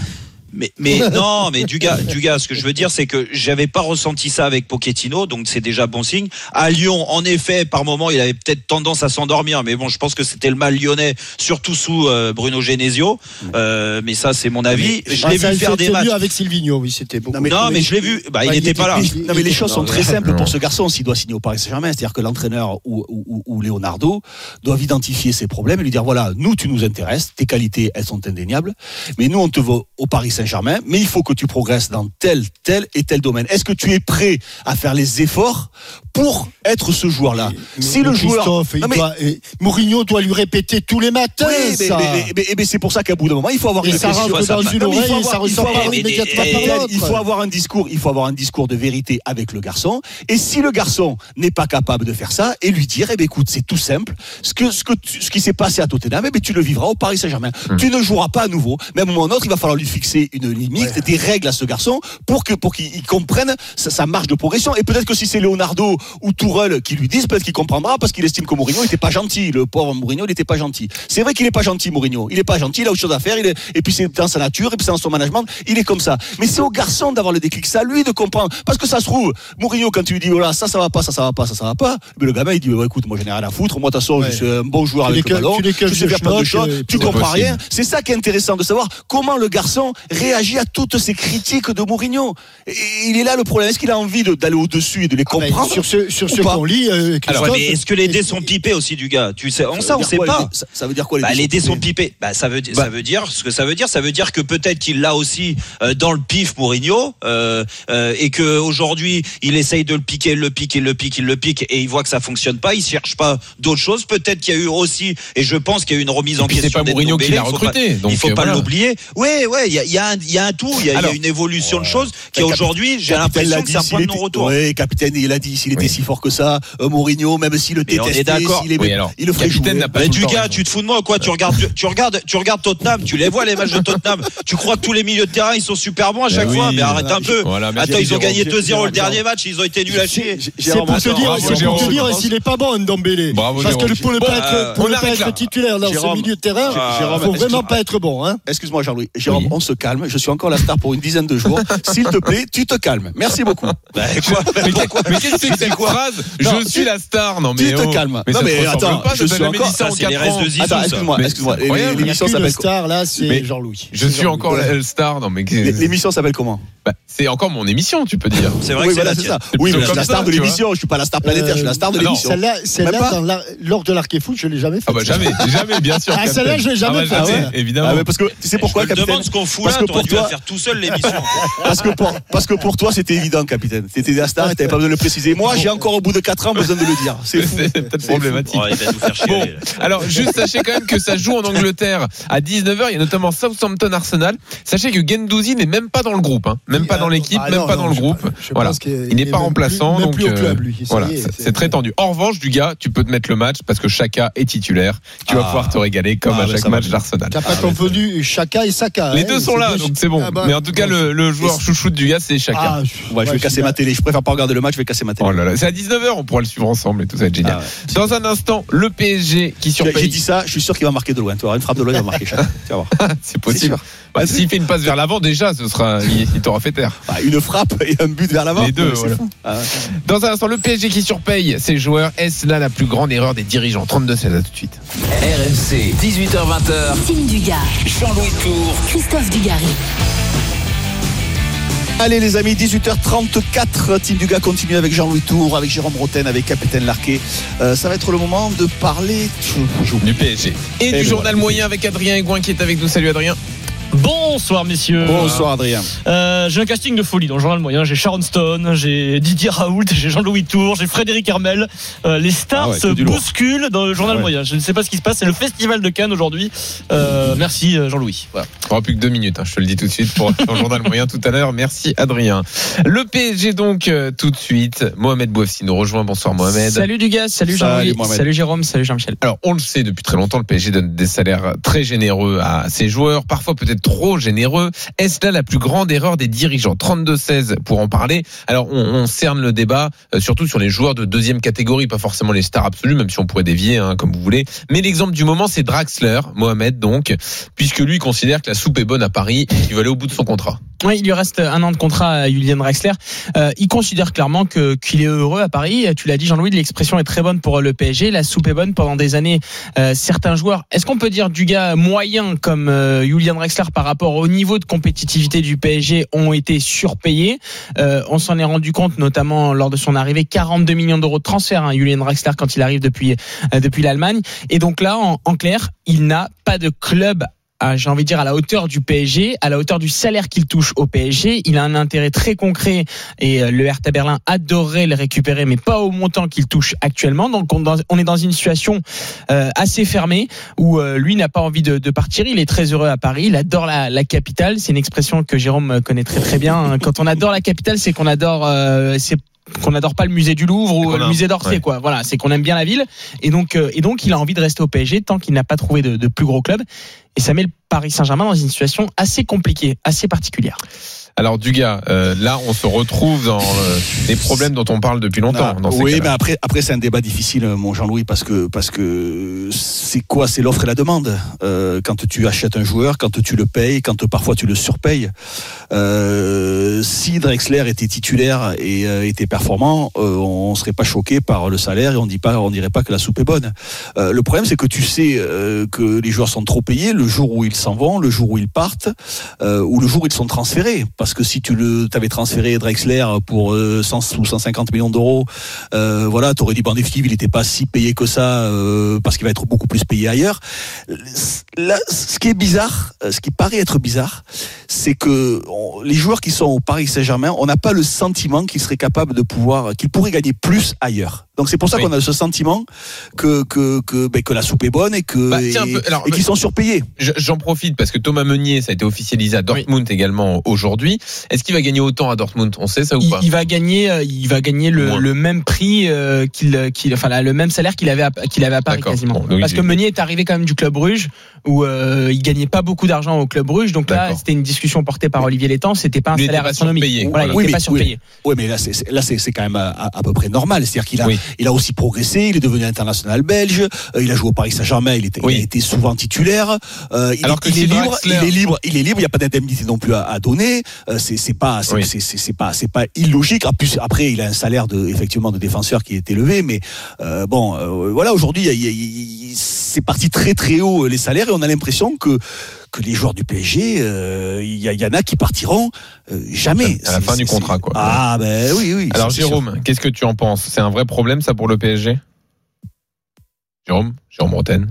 Mais non, mais Dugas, ce que je veux dire, c'est que j'avais pas ressenti ça avec Pochettino, donc c'est déjà bon signe. À Lyon, en effet, par moment, il avait peut-être tendance à s'endormir, mais bon, je pense que c'était le mal lyonnais, surtout sous Bruno Genesio. Mais ça, c'est mon avis. Je l'ai vu faire des matchs. Mieux avec Silvino, oui, c'était beaucoup. Non, mais je l'ai vu. Il n'était pas là. Non, mais les choses sont très simples pour ce garçon s'il doit signer au Paris Saint-Germain. C'est-à-dire que l'entraîneur ou Leonardo doivent identifier ses problèmes et lui dire voilà, nous, tu nous intéresses, tes qualités, elles sont indéniables, mais nous, on te veut au Paris Saint-Germain, mais il faut que tu progresses dans tel et tel domaine. Est-ce que tu es prêt à faire les efforts pour être ce joueur-là? Si le joueur, Mourinho doit lui répéter tous les matins. Oui, mais c'est pour ça qu'à bout d'un moment, il faut avoir une ça rentre dans une oreille et ça ressort par immédiatement par l'autre. Il faut avoir un discours de vérité avec le garçon. Et si le garçon n'est pas capable de faire ça, et lui dire, écoute, c'est tout simple. Ce qui s'est passé à Tottenham, tu le vivras au Paris Saint-Germain. Tu ne joueras pas à nouveau. Même à un moment ou un autre, il va falloir lui fixer une limite, des règles à ce garçon pour qu'il comprenne sa marge de progression. Et peut-être que si c'est Leonardo ou Tourelle qui lui disent, peut-être qu'il comprendra parce qu'il estime que Mourinho n'était pas gentil. Le pauvre Mourinho, il n'était pas gentil. C'est vrai qu'il n'est pas gentil, Mourinho. Il n'est pas gentil, il a autre chose à faire. Et puis c'est dans sa nature, et puis c'est dans son management. Il est comme ça. Mais c'est au garçon d'avoir le déclic. C'est à lui de comprendre. Parce que ça se trouve, Mourinho, quand tu lui dis, voilà, ça va pas. Mais le gamin, il dit, écoute, moi, je n'ai rien à foutre. Moi, de toute façon, je suis un bon joueur avec le ballon. Je sais faire plein de choses. Tu comprends rien. C'est ça qui est intéressant de savoir comment le garçon réagit à toutes ces critiques de Mourinho. Et il est là le problème. Est-ce qu'il a envie d'aller au-dessus et de les comprendre? Sur ce qu'on lit, mais est-ce que les dés sont pipés aussi, du gars? Tu sais, on sait pas. Ça veut dire quoi, les dés sont pipés? Ça veut dire ce que ça veut dire. Ça veut dire que peut-être qu'il l'a aussi dans le pif, Mourinho, et que aujourd'hui il essaye de le piquer, et il voit que ça fonctionne pas. Il cherche pas d'autres choses. Peut-être qu'il y a eu aussi, et je pense qu'il y a eu une remise en question. C'est pas Mourinho qui l'a recruté. Il faut pas l'oublier. Ouais, il y a un tout. Il y a une évolution de choses qui aujourd'hui, j'ai l'impression que c'est un point de non-retour. Oui, capitaine, il a dit s'il était si fort que ça, Mourinho, même s'il le détestait, il le ferait jouer. Mais du gars, tu te fous de moi ou quoi? Tu regardes Tottenham, tu les vois les matchs de Tottenham. Tu crois que tous les milieux de terrain ils sont super bons à chaque fois? Mais arrête un peu. Attends, ils ont gagné 2-0 le dernier match, ils ont été nuls à chier. C'est pour te dire s'il est pas bon, Ndombélé. Parce que pour ne pas être titulaire dans ce milieu de terrain, il faut vraiment pas être bon. Excuse-moi, Jean-Louis. Jérôme, on se calme. Je suis encore la star pour une dizaine de jours. S'il te plaît, tu te calmes. Merci beaucoup. Mais qu'est-ce que c'est que cette phrase? Je suis la star. Non, mais tu te calmes. Non, mais attends, je suis encore. Excuse-moi. L'émission s'appelle star là, c'est Jean-Louis. Je suis encore la star. Non, mais l'émission s'appelle comment? C'est encore mon émission, tu peux dire. C'est vrai que c'est ça. Oui, mais je suis la star de l'émission. Je suis pas la star planétaire. Je suis la star de l'émission. Celle-là, lors de l'Arc et Foot, je l'ai jamais fait. Jamais, bien sûr. Celle-là, je l'ai jamais fait. Évidemment. Parce que tu sais pourquoi, capitaine? Je me demande ce qu'on fout là. T'aurais dû faire tout seul l'émission. Parce que pour toi, c'était évident, capitaine. T'étais la star et t'avais pas besoin de le préciser. Moi, j'ai encore au bout de 4 ans besoin de le dire. C'est fou. C'est peut-être problématique. Bon, alors juste sachez quand même que ça joue en Angleterre à 19h. Il y a notamment Southampton Arsenal. Sachez que Guendouzi n'est même pas dans le groupe, même pas dans l'équipe, même pas dans le groupe. Voilà, il n'est pas remplaçant, donc voilà, c'est très tendu. En revanche, du gars, tu peux te mettre le match parce que Xhaka est titulaire. Tu vas pouvoir te régaler comme à chaque match d'Arsenal. T'as pas confondu Xhaka et Saka. Les deux sont là, donc c'est bon. Mais en tout cas, le joueur chouchou du gars, c'est Xhaka. Je vais casser ma télé. Je préfère pas regarder le match. Je vais casser ma télé. Oh là là, c'est à 19h. On pourra le suivre ensemble et tout ça va être génial. Dans un instant, le PSG qui surpaye. J'ai dit ça. Je suis sûr qu'il va marquer de loin. Tu vois, une frappe de loin, il va marquer Xhaka. Tu vas voir. C'est possible. S'il fait une passe vers l'avant, déjà, il t'aura fait taire. Une frappe et un but vers l'avant. Les deux, voilà. Dans un instant, le PSG qui surpaye ses joueurs. Est-ce là la plus grande erreur des dirigeants? 32-16, à tout de suite. RMC, 18h-20h. Tim Dugas, Jean-Louis Tour, Christophe Dugarry. Allez les amis, 18h34, Tim Dugas continue avec Jean-Louis Tour, avec Jérôme Roten, avec Capitaine Larquet. Ça va être le moment de parler du PSG et du journal moyen avec Adrien Aigouin qui est avec nous. Salut Adrien. Bonsoir messieurs. Bonsoir Adrien. J'ai un casting de folie dans le journal moyen. J'ai Sharon Stone, j'ai Didier Raoult, j'ai Jean-Louis Tour, j'ai Frédéric Hermel. Les stars se bousculent dans le journal moyen. Je ne sais pas ce qui se passe. C'est le festival de Cannes aujourd'hui. Merci Jean-Louis. Voilà. Il n'y aura plus que 2 minutes. Je te le dis tout de suite pour le journal moyen tout à l'heure. Merci Adrien. Le PSG donc tout de suite. Mohamed Bouafsi nous rejoint. Bonsoir Mohamed. Salut Dugas. Salut Jean-Louis. Salut Jérôme. Salut Jean-Michel. Alors on le sait depuis très longtemps, le PSG donne des salaires très généreux à ses joueurs. Parfois peut-être trop généreux. Est-ce là la plus grande erreur des dirigeants? 32-16 pour en parler. Alors on cerne le débat surtout sur les joueurs de deuxième catégorie, pas forcément les stars absolues, même si on pourrait dévier comme vous voulez. Mais l'exemple du moment, c'est Draxler, Mohamed donc, puisque lui considère que la soupe est bonne à Paris et qu'il va aller au bout de son contrat. Oui, il lui reste 1 an de contrat à Julian Draxler. Il considère clairement qu'il est heureux à Paris. Tu l'as dit, Jean-Louis, l'expression est très bonne pour le PSG. La soupe est bonne. Pendant des années, certains joueurs, est-ce qu'on peut dire du gars moyen comme Julian Draxler par rapport au niveau de compétitivité du PSG ont été surpayés? On s'en est rendu compte notamment lors de son arrivée, 42 millions d'euros de transfert, Julian Draxler, quand il arrive depuis l'Allemagne. Et donc là, en clair, il n'a pas de club j'ai envie de dire à la hauteur du PSG, à la hauteur du salaire qu'il touche au PSG. Il a un intérêt très concret et le Hertha Berlin adorerait le récupérer, mais pas au montant qu'il touche actuellement. Donc on est dans une situation assez fermée où lui n'a pas envie de partir. Il est très heureux à Paris, il adore la capitale. C'est une expression que Jérôme connaît très très bien. Quand on adore la capitale, c'est qu'on adore qu'on n'adore pas le musée du Louvre ou le musée d'Orsay, quoi. Voilà, c'est qu'on aime bien la ville. Et donc il a envie de rester au PSG tant qu'il n'a pas trouvé de plus gros club. Et ça met le Paris Saint-Germain dans une situation assez compliquée, assez particulière. Alors Dugas, là on se retrouve dans les problèmes dont on parle depuis longtemps. Oui, mais après c'est un débat difficile, mon Jean-Louis, parce que c'est quoi? C'est l'offre et la demande. Quand tu achètes un joueur, quand tu le payes, quand parfois tu le surpayes. Si Draxler était titulaire et était performant, on serait pas choqué par le salaire et on dirait pas que la soupe est bonne. Le problème, c'est que tu sais que les joueurs sont trop payés le jour où ils s'en vont, le jour où ils partent, ou le jour où ils sont transférés. Parce que si tu t'avais transféré Draxler pour 100 ou 150 millions d'euros, voilà, t'aurais dit, en définitive, il n'était pas si payé que ça, parce qu'il va être beaucoup plus payé ailleurs. Là, ce qui est bizarre, ce qui paraît être bizarre, c'est que les joueurs qui sont au Paris Saint-Germain, on n'a pas le sentiment qu'ils seraient capables qu'ils pourraient gagner plus ailleurs. Donc c'est pour ça qu'on a ce sentiment que la soupe est bonne et qu'ils sont surpayés. J'en profite parce que Thomas Meunier, ça a été officialisé à Dortmund également aujourd'hui. Est-ce qu'il va gagner autant à Dortmund? On sait ça ou pas? Il va gagner le même prix le même salaire qu'il avait à Paris. D'accord. Quasiment. Bon, parce que Meunier est arrivé quand même du Club Bruges où il gagnait pas beaucoup d'argent au Club Bruges. Donc là, c'était une discussion portée par Olivier Létang. C'était pas un salaire astronomique. Voilà, il n'était pas surpayé. Oui, mais là c'est quand même à peu près normal. C'est-à-dire qu'il a aussi progressé. Il est devenu international belge. Il a joué au Paris Saint-Germain. Il a été souvent titulaire. Il est libre. Il n'y a pas d'indemnité non plus à donner. C'est pas illogique. Après, il a un salaire effectivement de défenseur qui est élevé, mais voilà, aujourd'hui, c'est parti très très haut les salaires et on a l'impression que les joueurs du PSG, il y en a qui partiront jamais à la fin du contrat, quoi. Ah ben oui. Alors Jérôme, qu'est-ce que tu en penses? C'est un vrai problème ça pour le PSG? Jérôme Bretagne.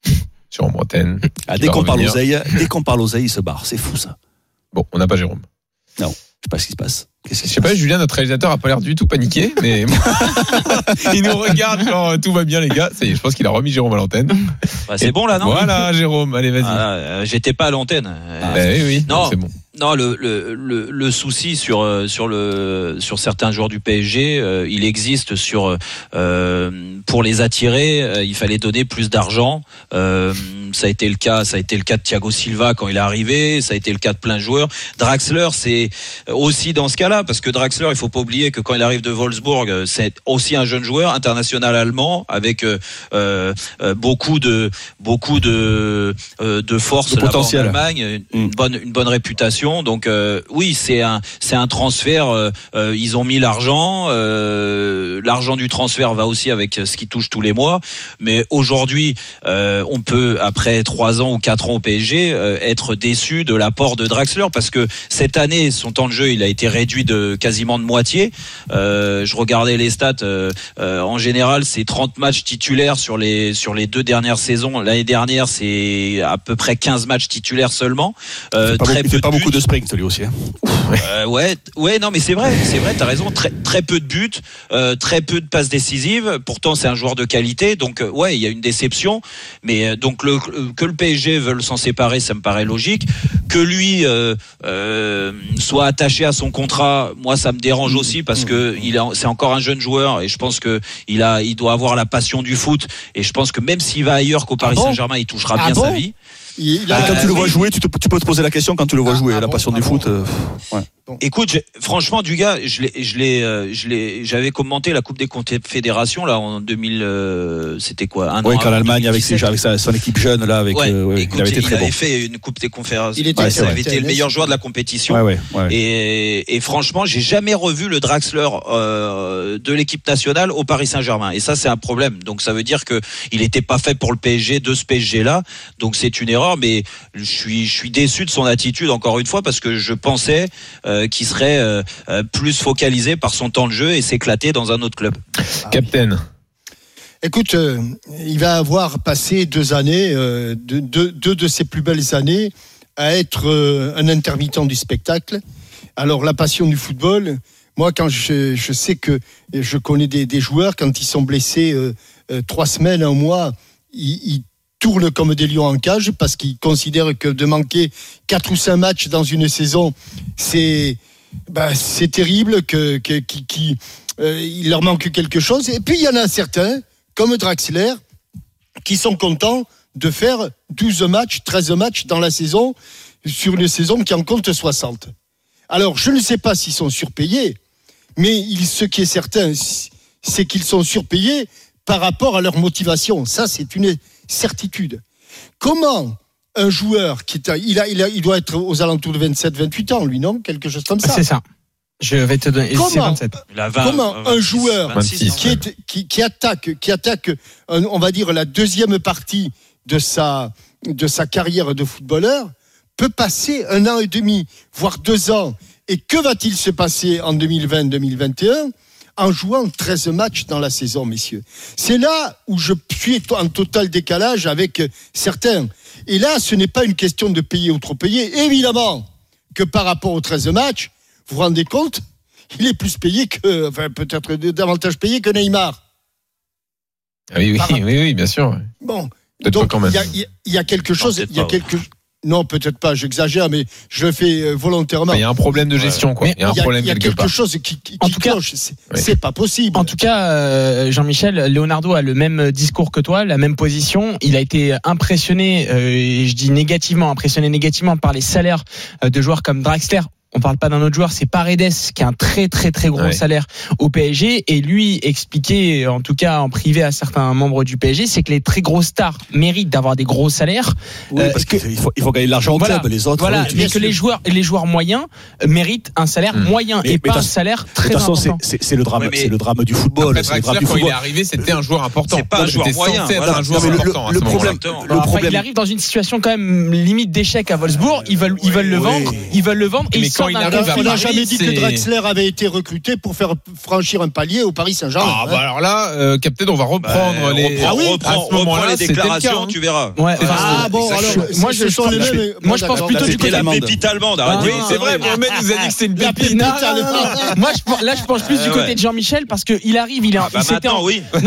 Dès qu'on parle oseille, il se barre. C'est fou ça. Bon, on n'a pas Jérôme. Non, je sais pas ce qui se passe. Je sais pas, Julien, notre réalisateur a pas l'air du tout paniqué, mais il nous regarde genre tout va bien les gars. Ça y est, je pense qu'il a remis Jérôme à l'antenne. C'est bon là, non? Voilà, Jérôme, allez vas-y. J'étais pas à l'antenne. Oui, non, c'est bon. Non, le souci sur certains joueurs du PSG, il existe pour les attirer, il fallait donner plus d'argent. Ça a été le cas de Thiago Silva quand il est arrivé, ça a été le cas de plein de joueurs. Draxler, c'est aussi dans ce cas-là, parce que Draxler, il faut pas oublier que quand il arrive de Wolfsburg, c'est aussi un jeune joueur international allemand avec beaucoup de force, de potentiel, en Allemagne, une bonne réputation. Donc oui, c'est un transfert. Ils ont mis l'argent. L'argent du transfert va aussi avec ce qui touche tous les mois. Mais aujourd'hui, on peut après 3 ans ou 4 ans au PSG être déçu de l'apport de Draxler parce que cette année, son temps de jeu, il a été réduit de quasiment de moitié. Je regardais les stats. En général, c'est 30 matchs titulaires sur les 2 dernières saisons. L'année dernière, c'est à peu près 15 matchs titulaires seulement. Il fait pas beaucoup de sprint lui aussi. Ouais, non, mais c'est vrai, t'as raison. Très peu de buts, très peu de passes décisives. Pourtant, c'est un joueur de qualité. Donc, il y a une déception. Mais donc que le PSG veuille s'en séparer, ça me paraît logique. Que lui soit attaché à son contrat, moi, ça me dérange aussi parce que c'est encore un jeune joueur et je pense que il doit avoir la passion du foot. Et je pense que même s'il va ailleurs qu'au Paris Saint-Germain, il touchera bien sa vie. Quand tu le vois jouer, tu peux te poser la question quand tu le vois jouer. La passion du foot. Ouais. Écoute, franchement, Dugas, j'avais commenté la Coupe des Confédérations là en 2000. C'était quoi, un an quand l'Allemagne avec son équipe jeune là, écoute, il avait été très bon. fait une Coupe des Confédérations. Il avait été le meilleur joueur de la compétition. Et franchement, j'ai jamais revu le Draxler de l'équipe nationale au Paris Saint-Germain. Et ça, c'est un problème. Donc ça veut dire que il était pas fait pour le PSG, de ce PSG là. Donc c'est une erreur. Mais je suis déçu de son attitude encore une fois parce que je pensais qui serait plus focalisé par son temps de jeu et s'éclater dans un autre club. Captain. Écoute, il va avoir passé 2 années, deux de ses plus belles années, à être un intermittent du spectacle. Alors la passion du football, moi quand je sais que je connais des joueurs, quand ils sont blessés 3 semaines, 1 mois, ils tournent comme des lions en cage parce qu'ils considèrent que de manquer 4 ou 5 matchs dans une saison, c'est terrible, il leur manque quelque chose. Et puis il y en a certains, comme Draxler, qui sont contents de faire 12 matchs, 13 matchs dans la saison, sur une saison qui en compte 60. Alors je ne sais pas s'ils sont surpayés, mais ce qui est certain, c'est qu'ils sont surpayés par rapport à leur motivation. Ça, c'est une certitude. Comment un joueur il doit être aux alentours de 27-28 ans, lui, non? Quelque chose comme ça. C'est ça. Je vais te donner. C'est 27. Comment un joueur 26, qui attaque, on va dire, la deuxième partie de sa carrière de footballeur peut passer 1 an et demi, voire 2 ans. Et que va-t-il se passer en 2020-2021 en jouant 13 matchs dans la saison, messieurs? C'est là où je suis en total décalage avec certains. Et là, ce n'est pas une question de payer ou trop payer. Évidemment que par rapport aux 13 matchs, vous vous rendez compte, il est plus payé que, enfin peut-être davantage payé que Neymar. Oui, bien sûr. Bon, peut-être donc pas quand même. il y a quelque chose, non, peut-être pas, j'exagère, mais je le fais volontairement. Il y a un problème de gestion, quoi. Il y a un problème quelque part. Il y a quelque chose qui cloche. C'est pas possible. En tout cas, Jean-Michel, Leonardo a le même discours que toi, la même position. Il a été impressionné, et je dis impressionné négativement par les salaires de joueurs comme Draxler. On parle pas d'un autre joueur, c'est Paredes qui a un très très très gros salaire au PSG, et lui expliquait, en tout cas en privé à certains membres du PSG, c'est que les très grosses stars méritent d'avoir des gros salaires. Parce qu'il faut gagner de l'argent au club, les autres. Voilà, mais que les joueurs moyens méritent un salaire moyen et pas un salaire très important. De toute façon, c'est le drame, c'est le drame du football. Après, quand il est arrivé, c'était un joueur important. C'est pas un joueur moyen. Voilà. Un joueur important. Le problème, il arrive dans une situation quand même limite d'échec à Wolfsburg. Ils veulent le vendre, et on n'a jamais dit que Draxler avait été recruté pour faire franchir un palier au Paris Saint-Germain. Ah, bah alors là, Captain, on va reprendre reprends les déclarations, tu verras. Ouais. Bon, alors, moi je pense plutôt du côté de la pépite allemande. Oui, c'est vrai, Mohamed nous a dit que c'est une pépite. Moi, je pense plus du côté de Jean-Michel parce qu'il arrive, il était en.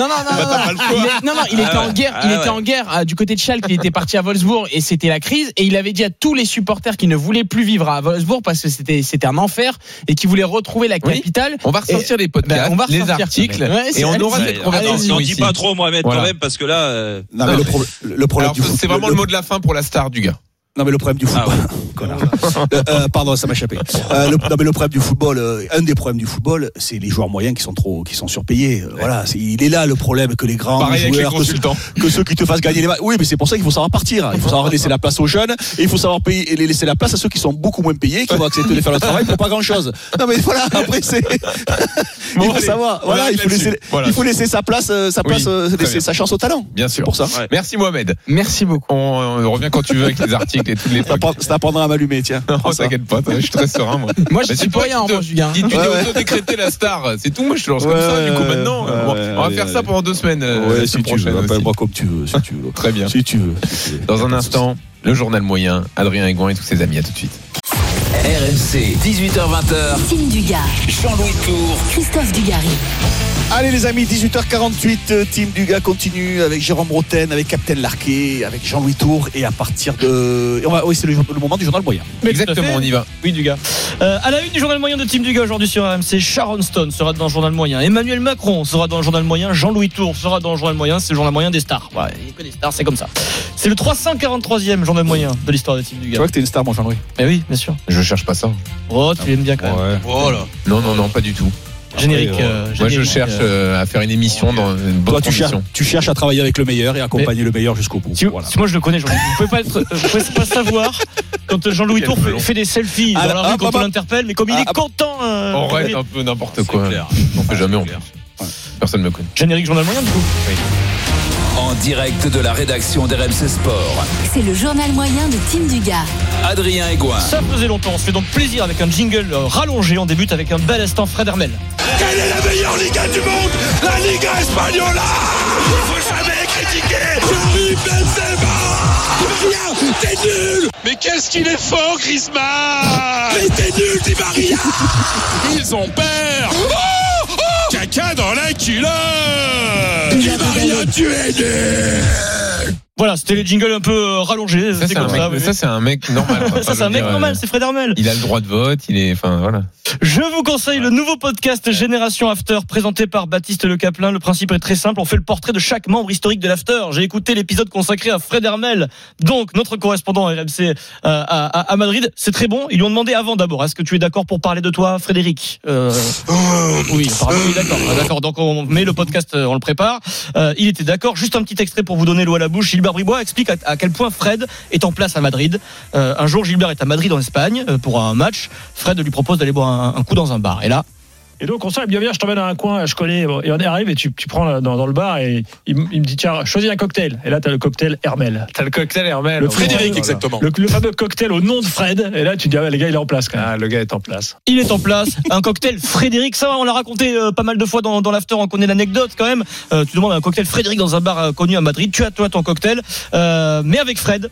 Non, il était en guerre. Il était en guerre du côté de Schalke. Il était parti à Wolfsburg et c'était la crise. Et il avait dit à tous les supporters qui ne voulaient plus vivre à Wolfsburg parce que c'était un enfer et qui voulaient retrouver la capitale. On va ressortir les podcasts, les articles, et on aura cette conversation. On dit pas trop, Mohamed, quand même, parce que là. Non, mais le problème du foot, c'est vraiment le mot de la fin pour la star du gars. Non, mais le problème du football. Pardon, ça m'a échappé. Le problème du football, un des problèmes du football, c'est les joueurs moyens qui sont surpayés. Voilà, il est là le problème, que les grands joueurs, que ceux qui te fassent gagner les matchs. Oui, mais c'est pour ça qu'il faut savoir partir. Il faut savoir laisser la place aux jeunes, et il faut savoir payer et laisser la place à ceux qui sont beaucoup moins payés, qui vont accepter de faire le travail pour pas grand chose. Non, mais voilà, après c'est. Il faut savoir. Voilà, il faut laisser sa place, laisser sa chance au talent. Bien sûr. Pour ça. Merci Mohamed. Merci beaucoup. On revient quand tu veux avec les articles. Ça apprendra à m'allumer, tiens. Non, t'inquiète pas, je suis très serein, moi. Moi, je suis pas rien en Julien. Tu t'es auto-décrété la star, c'est tout. Moi, je te lance comme ça, du coup, maintenant. On va faire ça pendant 2 semaines. Si tu veux, appelle-moi comme tu veux. Très bien. Si tu veux. Dans un instant, le journal moyen, Adrien Aigouin et tous ses amis. À tout de suite. RMC, 18h20h. Tim Dugas, Jean-Louis Tour, Christophe Dugarry. Allez les amis, 18h48, Team Dugas continue avec Jérôme Roten, avec Captain Larquet, avec Jean-Louis Tour, et à partir de... c'est le moment du journal moyen. Exactement, on y va. Oui, Dugas. À la une du journal moyen de Team Dugas aujourd'hui sur RMC, Sharon Stone sera dans le journal moyen, Emmanuel Macron sera dans le journal moyen, Jean-Louis Tour sera dans le journal moyen, c'est le journal moyen des stars. Ouais, il y a que des stars, c'est comme ça. C'est le 343e journal moyen de l'histoire de Team Tu Dugas. vois que t'es une star, mon Jean-Louis. Eh oui, bien sûr. Je cherche pas ça. Oh, tu l'aimes bien quand même. Ouais. Voilà. Non, pas du tout. Générique. Moi, je cherche à faire une émission dans une bonne Toi, condition. tu cherches à travailler avec le meilleur et accompagner le meilleur jusqu'au bout. Si Voilà. moi je le connais, Jean-Louis. Vous pouvez pas savoir quand Jean-Louis Tour fait des selfies dans la rue quand on l'interpelle, mais comme il est content. On reste un peu n'importe quoi. clair. On fait jamais en plus. Personne ne me connaît. Générique journal moyen du coup. En direct de la rédaction d'RMC Sport. C'est le journal moyen de Team Dugas. Adrien Aigouin. Ça faisait longtemps, on se fait donc plaisir avec un jingle rallongé. On débute avec un bel instant Fred Hermel. Quelle est la meilleure Liga du monde? La Liga Espagnola. Il faut jamais critiquer Karim Benzema. Rien, t'es nul. Mais qu'est-ce qu'il est fort, Griezmann. Mais t'es nul, Di Maria. Ils ont peur. Caca dans la culotte. Di Maria, tu es nul. Voilà, c'était les jingles un peu rallongés. Ça, c'est un mec normal. Ça, c'est un mec normal, c'est Fred Hermel. Il a le droit de vote, voilà. Je vous conseille le nouveau podcast Génération After présenté par Baptiste Le Caplin. Le principe est très simple, on fait le portrait de chaque membre historique de l'After. J'ai écouté l'épisode consacré à Fred Hermel, donc notre correspondant RMC à Madrid. C'est très bon. Ils lui ont demandé avant d'abord, est-ce que tu es d'accord pour parler de toi, Frédéric? Oui, apparemment il est d'accord. D'accord, donc on met le podcast, on le prépare. Il était d'accord. Juste un petit extrait pour vous donner l'eau à la bouche. Gilbert Bribois explique à quel point Fred est en place à Madrid. Un jour, Gilbert est à Madrid en Espagne pour un match. Fred lui propose d'aller boire un coup dans un bar. Et là, et donc on s'est bien, je t'emmène dans un coin, je connais, et on arrive et tu prends dans le bar et il me dit tiens, choisis un cocktail. Et là t'as le cocktail Hermel. T'as le cocktail Hermel. Le Frédéric, voilà. Exactement. Le fameux cocktail au nom de Fred. Et là tu dis les gars il est en place quand même. Ah, le gars est en place. Il est en place. Un cocktail Frédéric, ça on l'a raconté pas mal de fois dans l'after, on connaît l'anecdote quand même. Tu demandes un cocktail Frédéric dans un bar connu à Madrid, tu as toi ton cocktail, mais avec Fred.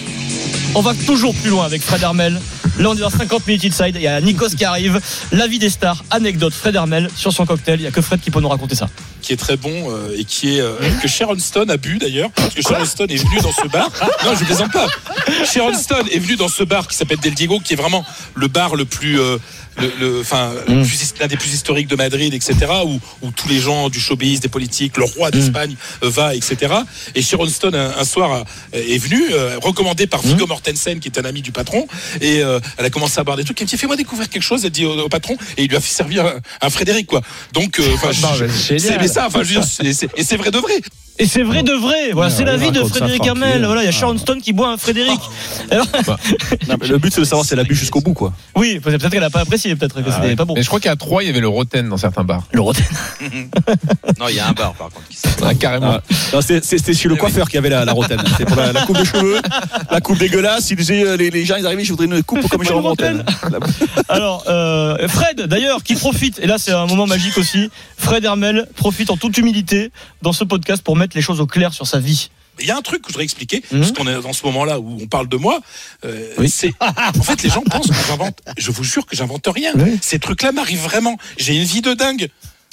On va toujours plus loin avec Fred Hermel. Là, on est dans 50 minutes inside. Il y a Nikos qui arrive. La vie des stars. Anecdote Fred Hermel sur son cocktail. Il n'y a que Fred qui peut nous raconter ça. Qui est très bon et qui est que Sharon Stone a bu d'ailleurs, parce que Sharon Stone est venu dans ce bar. Non, je plaisante pas. Sharon Stone est venu dans ce bar qui s'appelle Del Diego, qui est vraiment le bar le plus l'un des plus historiques de Madrid, etc., où tous les gens du showbiz, des politiques, le roi d'Espagne va, etc. Et Sharon Stone un soir est venue, recommandée par Viggo Mortensen, qui est un ami du patron, et elle a commencé à boire des trucs. Elle me dit fais-moi découvrir quelque chose, elle dit au patron, et il lui a fait servir un Frédéric, quoi. Donc, c'est vrai de vrai. Et c'est vrai de vrai. Voilà, c'est la vie de Frédéric Hermel. Voilà, il y a Sharon Stone qui boit un Frédéric. Alors... Non, mais le but c'est de savoir si elle a bu jusqu'au bout, quoi. Oui, peut-être qu'elle a pas apprécié, peut-être que c'était pas bon. Mais je crois qu'à 3 il y avait le Roten dans certains bars. Le Roten. Non, il y a un bar par contre qui s'appelle. Carrément. Non, c'était chez le coiffeur qu'il y avait la Roten. C'était pour la coupe de cheveux, la coupe dégueulasse. Ils disaient les gens ils arrivaient, je voudrais une coupe comme Jérôme Roten. Alors Fred d'ailleurs qui profite, et là c'est un moment magique aussi. Fred Hermel profite en toute humilité dans ce podcast pour mettre les choses au clair sur sa vie. Il y a un truc que je voudrais expliquer, parce qu'on est dans ce moment-là où on parle de moi. C'est en fait les gens pensent que j'invente. Je vous jure que j'invente rien. Oui. Ces trucs-là m'arrivent vraiment. J'ai une vie de dingue.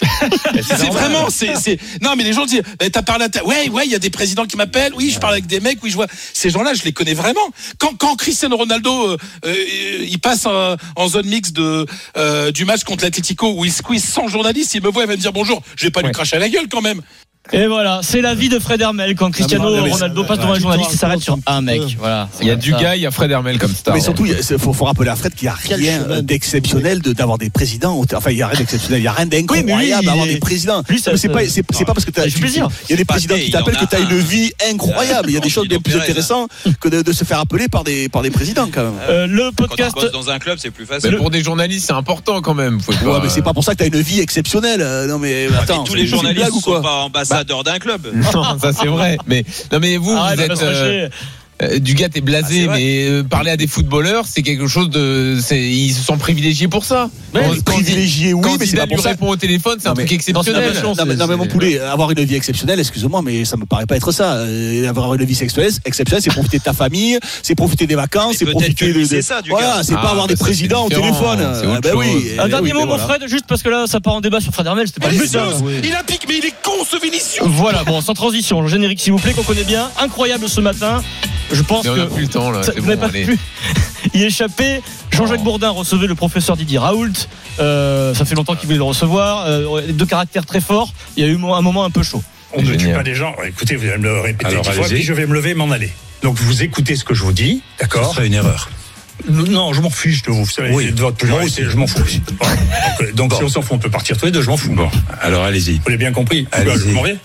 C'est vraiment, non mais les gens disent, t'as parlé à ouais, il y a des présidents qui m'appellent, oui, je parle avec des mecs, oui, je vois ces gens-là, je les connais vraiment. Quand Cristiano Ronaldo, il passe en zone mixte du match contre l'Atlético où il squeeze 100 journalistes, il me voit, il va me dire bonjour, je vais pas lui cracher à la gueule quand même. Et voilà, c'est la vie de Fred Hermel quand Cristiano Ronaldo passe devant les journalistes, il s'arrête sur un mec. Voilà. Il y a du gars, il y a Fred Hermel comme star. Mais surtout, il faut rappeler à Fred qu'il n'y a rien d'exceptionnel d'avoir des présidents. Enfin, il n'y a rien d'exceptionnel, il n'y a rien d'incroyable d'avoir des présidents. C'est pas parce que tu as plaisir. Il y a des présidents qui t'appellent que tu as une vie incroyable. Il y a des choses bien plus intéressantes que de se faire appeler par des présidents quand même. Le podcast. Quand tu bosses dans un club, c'est plus facile. Mais pour des journalistes, c'est important quand même. Ouais, mais c'est pas pour ça que tu as une vie exceptionnelle. Non, mais attends. Tous les journalistes ne sont pas ambassadeurs d'un club. Non, ça c'est vrai. Mais vous êtes. Dugas est blasé, mais parler à des footballeurs, c'est quelque chose ils se sont privilégiés pour ça. Privilégiés, oui, mais c'est pas pour ça. Répond au téléphone, c'est un truc exceptionnel. Non, mais mon poulet, avoir une vie exceptionnelle, excuse-moi, mais ça me paraît pas être ça. Avoir une vie exceptionnelle, c'est profiter de ta famille, c'est profiter des vacances, c'est profiter de. C'est ça, voilà, c'est pas avoir des présidents au téléphone. Ben oui. Un dernier mot, mon Fred, juste parce que là, ça part en débat sur Fred Hermel, c'était pas le but. Il a piqué, mais il est con ce Vinicius. Voilà, bon, sans transition, le générique s'il vous plaît, qu'on connaît bien, incroyable ce matin. Je pense mais on n'a plus le temps là. Ça, c'est bon, pas pu y échapper. Jean-Jacques Bourdin recevait le professeur Didier Raoult. Ça fait longtemps qu'il voulait le recevoir. De caractère très fort. Il y a eu un moment un peu chaud. On ne tue pas des gens. Écoutez, vous allez me le répéter 10 fois, puis je vais me lever et m'en aller. Donc vous écoutez ce que je vous dis, d'accord ? Ce serait une erreur. Non, je m'en fiche de vous. Vous savez, de votre pluralité, je m'en fous. Donc si on s'en fout, on peut partir tous les deux, je m'en fous. Bon, alors allez-y. Vous l'avez bien compris. Allez-y. Je m'en vais ?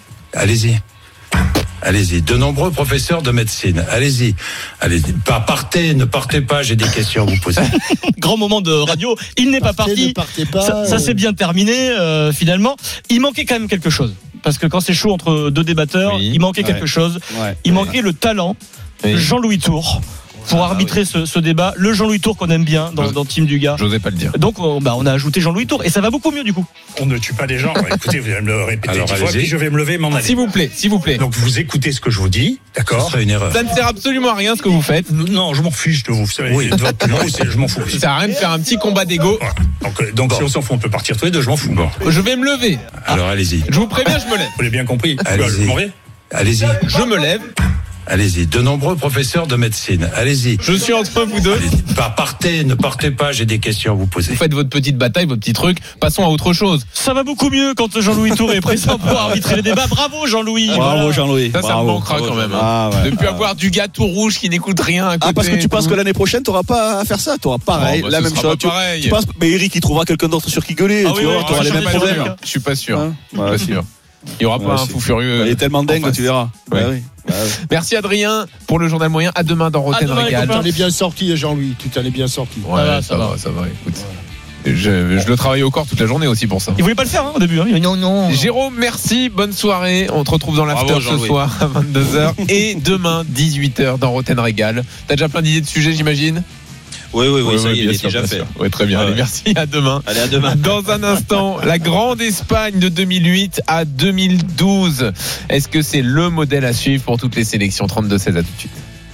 Allez-y. De nombreux professeurs de médecine. Allez-y. Partez, ne partez pas, j'ai des questions à vous poser. Grand moment de radio. Il n'est pas parti. Ne partez pas, ça s'est bien terminé, finalement. Il manquait quand même quelque chose. Parce que quand c'est chaud entre deux débatteurs, il manquait quelque chose. Il manquait le talent. Jean-Louis Tour. Pour arbitrer ce débat, le Jean-Louis Tour qu'on aime bien dans Team Dugas. J'osais pas le dire. Donc on a ajouté Jean-Louis Tour et ça va beaucoup mieux du coup. On ne tue pas des gens. Écoutez, vous allez me le répéter 10 fois, puis je vais me lever et m'en aller. S'il vous plaît. Donc vous écoutez ce que je vous dis, d'accord ? Ce serait une erreur. Ça ne sert absolument à rien ce que vous faites. Non, je m'en fiche de vous. Vous savez, de votre pluralité, je m'en fous. Ça sert à rien de faire un petit combat d'ego. Donc si on s'en fout, on peut partir tous les deux, je m'en fous. Bon. Je vais me lever. Alors allez-y. Je vous préviens, je me lève. Vous l'avez bien compris. Allez-y. Je m'en vais ? Allez-y. Je me lève. Allez-y. De nombreux professeurs de médecine. Allez-y. Je suis entre vous deux. Partez, ne partez pas, j'ai des questions à vous poser. Vous faites votre petite bataille, votre petit truc. Passons à autre chose. Ça va beaucoup mieux quand Jean-Louis Tour est présent pour arbitrer les débats. Bravo Jean-Louis. Bravo Jean-Louis. Ça me manquera quand même. Depuis avoir du gars tout rouge qui n'écoute rien à côté. Parce que tu penses que l'année prochaine, tu n'auras pas à faire ça. Tu auras pareil, la même chose. Tu penses, mais Eric, il trouvera quelqu'un d'autre sur qui gueuler. Tu auras les mêmes problèmes. Je suis pas sûr. Il y aura pas un fou furieux. Il est tellement dingue que tu verras. Merci Adrien pour le journal moyen. À demain dans Rotten Régal. Tu t'en es bien sorti, Jean-Louis. Tu t'en es bien sorti. Ça va. Écoute. Je le travaille au corps toute la journée aussi pour ça. Il voulait pas le faire au début. Non. Jérôme, merci. Bonne soirée. On te retrouve dans l'after ce soir à 22h et demain 18h dans Rotten Régal. T'as déjà plein d'idées de sujets, j'imagine? Oui, ça y est, il est déjà fait. Oui, très bien. Allez, merci. À demain. Allez, à demain. Dans un instant, la grande Espagne de 2008 à 2012. Est-ce que c'est le modèle à suivre pour toutes les sélections? 32-16, à tout de suite.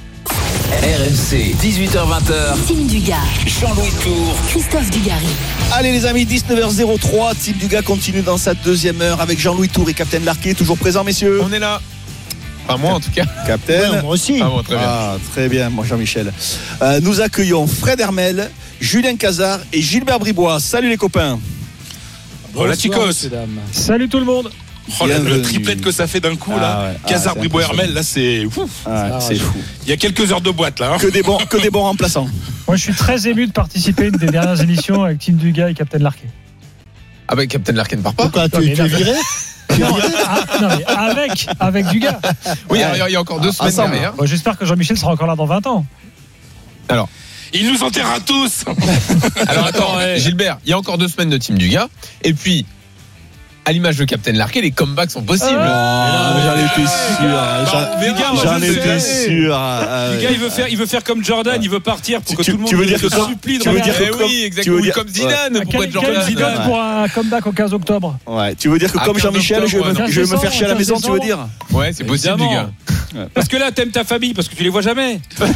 RMC, 18h-20h. Team Dugas. Jean-Louis Tour. Christophe Dugarry. Allez les amis, 19h03. Team Dugas continue dans sa deuxième heure avec Jean-Louis Tour et Captain Larquet. Toujours présent, messieurs. On est là. Enfin, moi en tout cas. Captain. Moi aussi. Ah bon, très bien. Très bien, moi Jean-Michel. Nous accueillons Fred Hermel, Julien Cazard et Gilbert Bribois. Salut les copains. Voilà Chicos. Salut tout le monde. Oh, le triplette que ça fait d'un coup là. Cazard, Bribois, Hermel, là c'est c'est fou. Il y a quelques heures de boîte là. Que des bons remplaçants. Moi je suis très ému de participer à une des dernières émissions avec Team Dugas et Captain Larquet. Ah bah Captain Larquet ne part pas. Pourquoi tu es viré? Non, mais avec Dugas. Oui, il y a encore 2 semaines derrière. Bon, j'espère que Jean-Michel sera encore là dans 20 ans. Alors, il nous enterrera tous. Alors attends, Gilbert, il y a encore 2 semaines de Team Dugas. Et puis, à l'image de Captain Larquet, les comebacks sont possibles. J'en étais sûr. J'en étais sûr. Le gars, il veut faire comme Jordan, il veut partir pour que tout le monde tu veux dire que supplie. Tu veux dire que oui, exactement. Comme Zidane pour être Jordan. Zidane pour un comeback au 15 octobre. Ouais, tu veux dire que comme Jean-Michel, je vais me faire chier à la maison, tu veux dire? Ouais, c'est possible, du gars. Parce que là, t'aimes ta famille, parce que tu les vois jamais. Oui,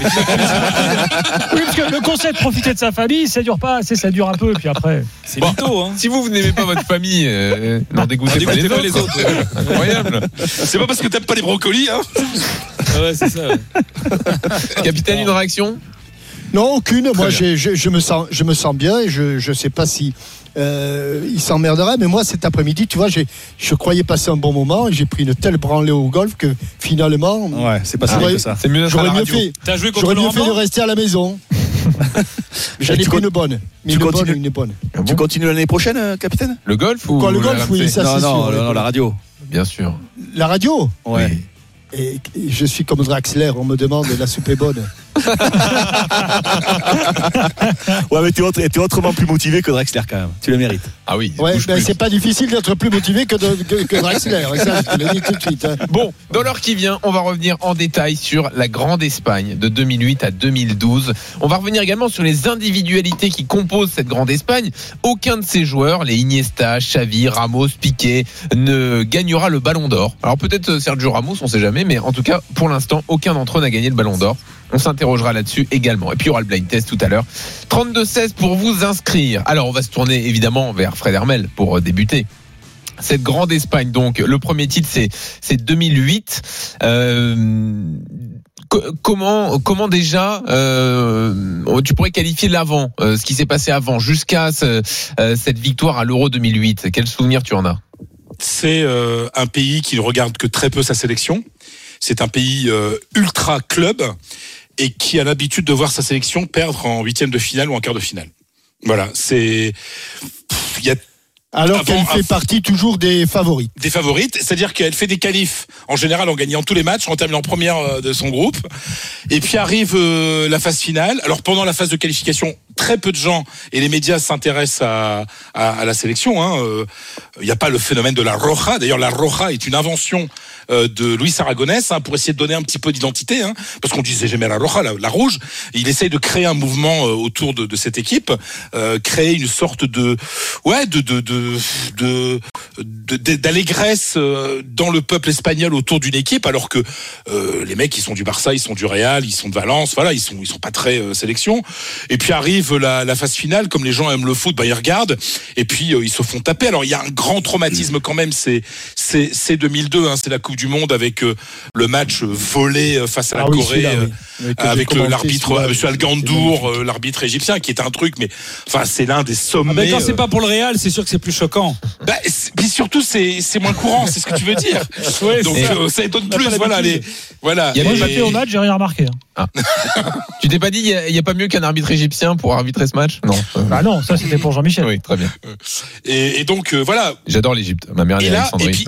parce que le concept de profiter de sa famille, ça dure pas assez, ça dure un peu, puis après. C'est mytho, hein. Si vous n'aimez pas votre famille, n'en dégoûtez pas les autres. Incroyable. C'est pas parce que t'aimes pas les brocolis, hein. Ouais, c'est ça. Capitaine, une réaction? Non, aucune. Moi, je me sens bien et je sais pas si il s'emmerdera, mais moi cet après-midi, tu vois, je croyais passer un bon moment et j'ai pris une telle branlée au golf que finalement, c'est pas si bien que ça. C'est mieux d'être à la radio. T'as joué contre J'aurais mieux fait de rester à la maison. J'en ai pris une bonne. Mais une bonne. Tu continues l'année prochaine, capitaine? Le golf ou le golf, oui, ça c'est sûr. Non, la radio. Bien sûr. La radio? Ouais. Et je suis comme Draxler, on me demande la soupe est bonne. Ouais, mais t'es autrement plus motivé que Draxler quand même. Tu le mérites. Ah oui. Ouais, c'est pas difficile d'être plus motivé que Draxler. Ça, je te le dis tout de suite. Bon, dans l'heure qui vient, on va revenir en détail sur la grande Espagne de 2008 à 2012. On va revenir également sur les individualités qui composent cette grande Espagne. Aucun de ces joueurs, les Iniesta, Xavi, Ramos, Piqué, ne gagnera le Ballon d'Or. Alors peut-être Sergio Ramos, on sait jamais, mais en tout cas, pour l'instant, aucun d'entre eux n'a gagné le Ballon d'Or. On s'interrogera là-dessus également. Et puis il y aura le blind test tout à l'heure. 32-16 pour vous inscrire. Alors on va se tourner évidemment vers Fred Hermel pour débuter. Cette grande Espagne, donc le premier titre c'est 2008. Comment déjà tu pourrais qualifier l'avant, ce qui s'est passé avant jusqu'à cette victoire à l'Euro 2008? Quel souvenir tu en as? c'est un pays qui ne regarde que très peu sa sélection. C'est un pays ultra club et qui a l'habitude de voir sa sélection perdre en huitième de finale ou en quart de finale. Voilà, alors qu'elle fait partie toujours des favorites. Des favorites, c'est-à-dire qu'elle fait des qualifs en général en gagnant tous les matchs, en terminant première de son groupe. Et puis arrive la phase finale. Alors pendant la phase de qualification, très peu de gens et les médias s'intéressent à la sélection. Il n'y a pas le phénomène de la Roja. D'ailleurs, la Roja est une invention de Luis Aragonès pour essayer de donner un petit peu d'identité, parce qu'on disait jamais la Roja, la rouge. Il essaye de créer un mouvement autour de cette équipe, créer une sorte d'allégresse dans le peuple espagnol autour d'une équipe, alors que les mecs ils sont du Barça, ils sont du Real, ils sont de Valence, voilà, ils sont pas très sélection. Et puis arrive la phase finale, comme les gens aiment le foot, ils regardent et puis ils se font taper. Alors il y a un grand traumatisme quand même, c'est 2002, c'est la Coupe du Monde avec le match volé face à la Corée, avec l'arbitre Monsieur Algandour, l'arbitre égyptien, qui est un truc, mais enfin c'est l'un des sommets. Mais quand c'est pas pour le Real, c'est sûr que c'est plus choquant. Puis surtout c'est moins courant, c'est ce que tu veux dire. Ouais, donc ça étonne plus. Voilà. Moi j'étais au match, j'ai rien remarqué. Tu t'es pas dit il y a pas mieux qu'un arbitre égyptien pour arbitrer ce match? Non. Bah non, ça c'était pour Jean-Michel. Oui, très bien. Et donc voilà. J'adore l'Égypte. Ma mère est Alexandrie.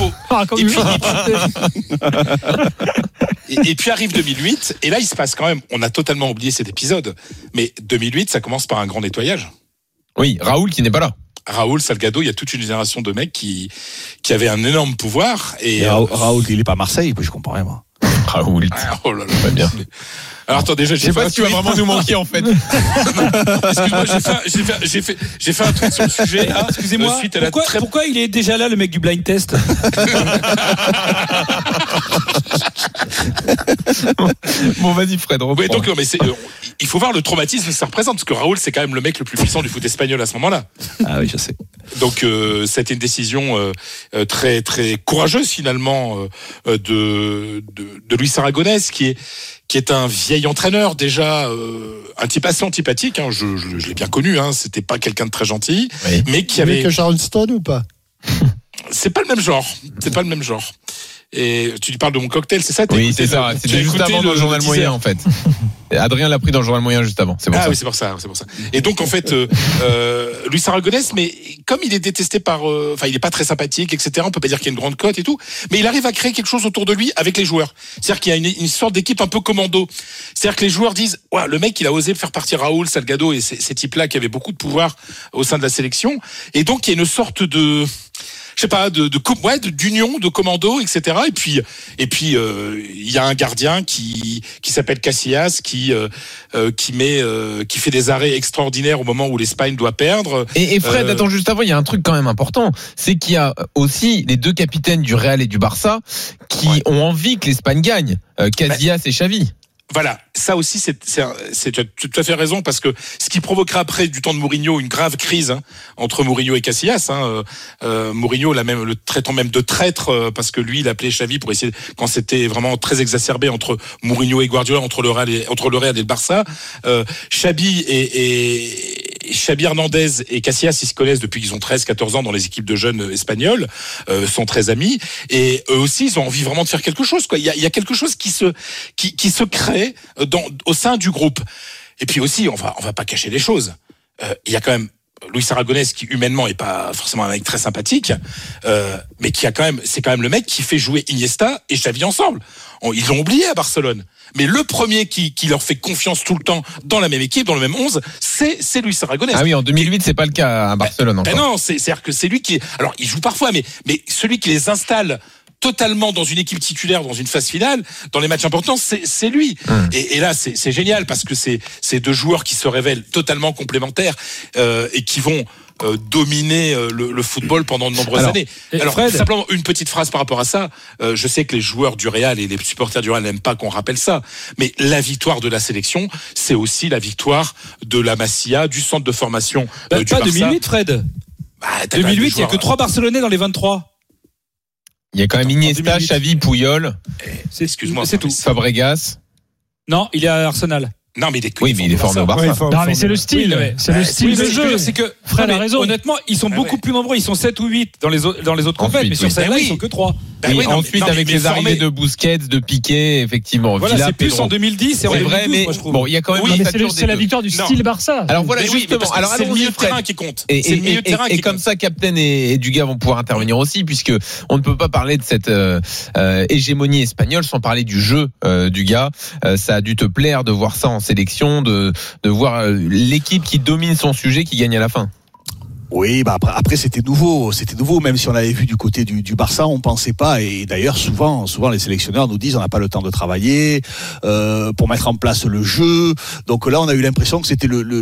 Et puis arrive 2008, et là il se passe quand même, on a totalement oublié cet épisode, mais 2008 ça commence par un grand nettoyage. Oui, Raoul qui n'est pas là. Raoul, Salgado, il y a toute une génération de mecs qui avaient un énorme pouvoir. Et Raoul, il est pas à Marseille, je comprends rien moi. Raoul. Oh là là, pas bien. Alors attends, déjà, je sais pas si tu vas vraiment nous manquer en fait. Excuse-moi, j'ai fait un truc sur le sujet. Excusez-moi. Pourquoi il est déjà là, le mec du blind test? Bon, vas-y, Fred. Oui, donc mais il faut voir le traumatisme que ça représente, parce que Raoul, c'est quand même le mec le plus puissant du foot espagnol à ce moment-là. Ah oui, je sais. Donc c'était une décision très très courageuse finalement de Luis Aragonès, qui est un vieil entraîneur déjà, un type assez antipathique. Je l'ai bien connu. C'était pas quelqu'un de très gentil, oui. Mais qui avait. Que Sharon Stone ou pas? C'est pas le même genre. Et tu lui parles de mon cocktail, c'est ça? Oui, c'est ça. C'était juste avant dans le journal moyen, en fait. Adrien l'a pris dans le journal moyen juste avant. Oui, c'est pour ça. Et donc, en fait, Luis Aragonès, mais comme il est détesté il est pas très sympathique, etc., on peut pas dire qu'il y a une grande cote et tout, mais il arrive à créer quelque chose autour de lui avec les joueurs. C'est-à-dire qu'il y a une sorte d'équipe un peu commando. C'est-à-dire que les joueurs disent, ouais, le mec, il a osé faire partir Raoul, Salgado et ces types-là qui avaient beaucoup de pouvoir au sein de la sélection. Et donc, il y a une sorte de, je sais pas, d'union, de commando, etc. Et puis, il y a un gardien qui s'appelle Casillas, qui fait des arrêts extraordinaires au moment où l'Espagne doit perdre. Et Fred, attends, juste avant, il y a un truc quand même important, c'est qu'il y a aussi les deux capitaines du Real et du Barça qui ont envie que l'Espagne gagne, Casillas et Xavi. Voilà, ça aussi, tu as tout à fait raison, parce que ce qui provoquera après du temps de Mourinho une grave crise entre Mourinho et Casillas. Mourinho le traitant même de traître, parce que lui, il appelait Xavi pour essayer, quand c'était vraiment très exacerbé entre Mourinho et Guardiola, entre le Real et le Barça. Xavi Hernandez et Casillas, ils se connaissent depuis qu'ils ont 13-14 ans dans les équipes de jeunes espagnols, sont très amis, et eux aussi, ils ont envie vraiment de faire quelque chose, quoi. Il y a quelque chose qui se crée au sein du groupe. Et puis aussi, on va pas cacher les choses. Il y a quand même Luis Aragonès, qui humainement est pas forcément un mec très sympathique, mais c'est quand même le mec qui fait jouer Iniesta et Xavi ensemble. Ils l'ont oublié à Barcelone. Mais le premier qui leur fait confiance tout le temps dans la même équipe, dans le même 11, c'est Luis Aragonès. Ah oui, en 2008, c'est pas le cas à Barcelone encore. Non, c'est-à-dire que c'est lui alors il joue parfois, mais celui qui les installe totalement dans une équipe titulaire, dans une phase finale, dans les matchs importants, c'est lui. Et là, c'est génial, parce que c'est deux joueurs qui se révèlent totalement complémentaires, et qui vont dominer le football pendant de nombreuses années. Alors Fred, simplement une petite phrase par rapport à ça. Je sais que les joueurs du Real et les supporters du Real n'aiment pas qu'on rappelle ça, mais la victoire de la sélection, c'est aussi la victoire de la Masia, du centre de formation du Barça. Pas 2008, Fred. 2008, il n'y a que 3 Barcelonais dans les 23. Il y a quand même Iniesta, Xavi, Puyol. Excuse-moi, c'est tout. Fabregas. Non, il est à Arsenal. Non, mais il est formé au Barça. Non, mais c'est le style. C'est le style de jeu. C'est que Fred a raison. Honnêtement, ils sont beaucoup plus nombreux. Ils sont 7 ou 8 dans les autres compètes, mais sur celle-là, ils sont que 3. Ensuite, avec les arrivées de Busquets, de Piqué, effectivement. Voilà, c'est plus en 2010 et en 2012, moi, je trouve. Bon, il y a quand même c'est la victoire du style Barça. Alors voilà, justement. Alors c'est le milieu de terrain qui compte. Et comme ça, Captain et Dugas vont pouvoir intervenir aussi, puisque on ne peut pas parler de cette hégémonie espagnole sans parler du jeu du gars. Ça a dû te plaire de voir ça en sélection, de voir l'équipe qui domine son sujet, qui gagne à la fin. Oui, après c'était nouveau, même si on l'avait vu du côté du Barça, on pensait pas, et d'ailleurs souvent les sélectionneurs nous disent on n'a pas le temps de travailler pour mettre en place le jeu. Donc là on a eu l'impression que c'était le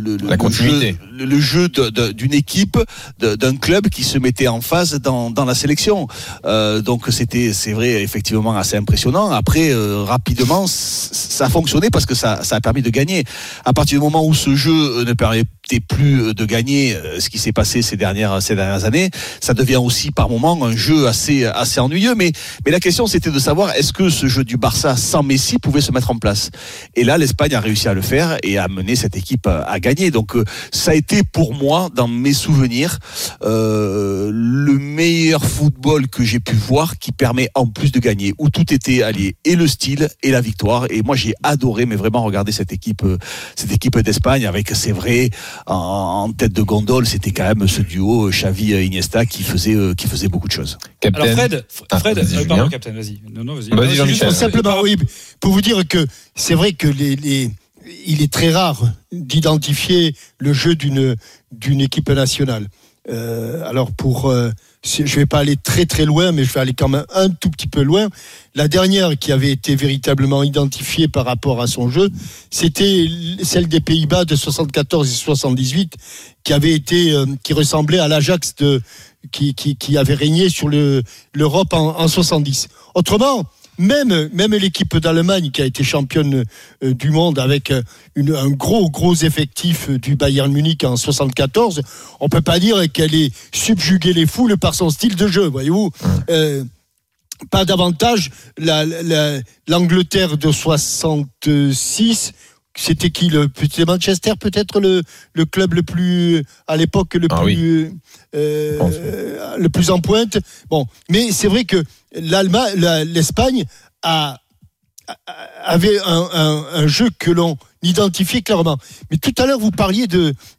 jeu d'une équipe, d'un club qui se mettait en phase dans la sélection. Donc c'est vrai effectivement assez impressionnant. Après rapidement ça a fonctionné parce que ça a permis de gagner. À partir du moment où ce jeu ne permettait plus de gagner, ce qui s'est passé ces dernières années, ça devient aussi par moments un jeu assez ennuyeux. Mais la question c'était de savoir est-ce que ce jeu du Barça sans Messi pouvait se mettre en place. Et là l'Espagne a réussi à le faire et a mené cette équipe à gagner. Donc ça a été pour moi dans mes souvenirs le meilleur football que j'ai pu voir qui permet en plus de gagner, où tout était allié, et le style et la victoire. Et moi j'ai adoré mais vraiment regarder cette équipe d'Espagne avec, c'est vrai, en tête de gondole, c'était quand même ce duo Xavi-Iniesta qui faisait beaucoup de choses. Captain. Alors Fred, pardon, Captain, vas-y. Non, vas-y. Juste simplement, oui, pour vous dire que c'est vrai que il est très rare d'identifier le jeu d'une équipe nationale. Alors je vais pas aller très très loin, mais je vais aller quand même un tout petit peu loin. La dernière qui avait été véritablement identifiée par rapport à son jeu, c'était celle des Pays-Bas de 74 et 78, qui ressemblait à l'Ajax qui avait régné sur l'Europe en 70. Autrement, même l'équipe d'Allemagne qui a été championne du monde avec un gros effectif du Bayern Munich en 74, on peut pas dire qu'elle ait subjugué les foules par son style de jeu, voyez-vous. Pas davantage l'Angleterre de 66. C'était qui c'était Manchester peut-être le club le plus à l'époque le plus en pointe. Bon, mais c'est vrai que l'Espagne avait un jeu que l'on identifiait clairement. Mais tout à l'heure vous parliez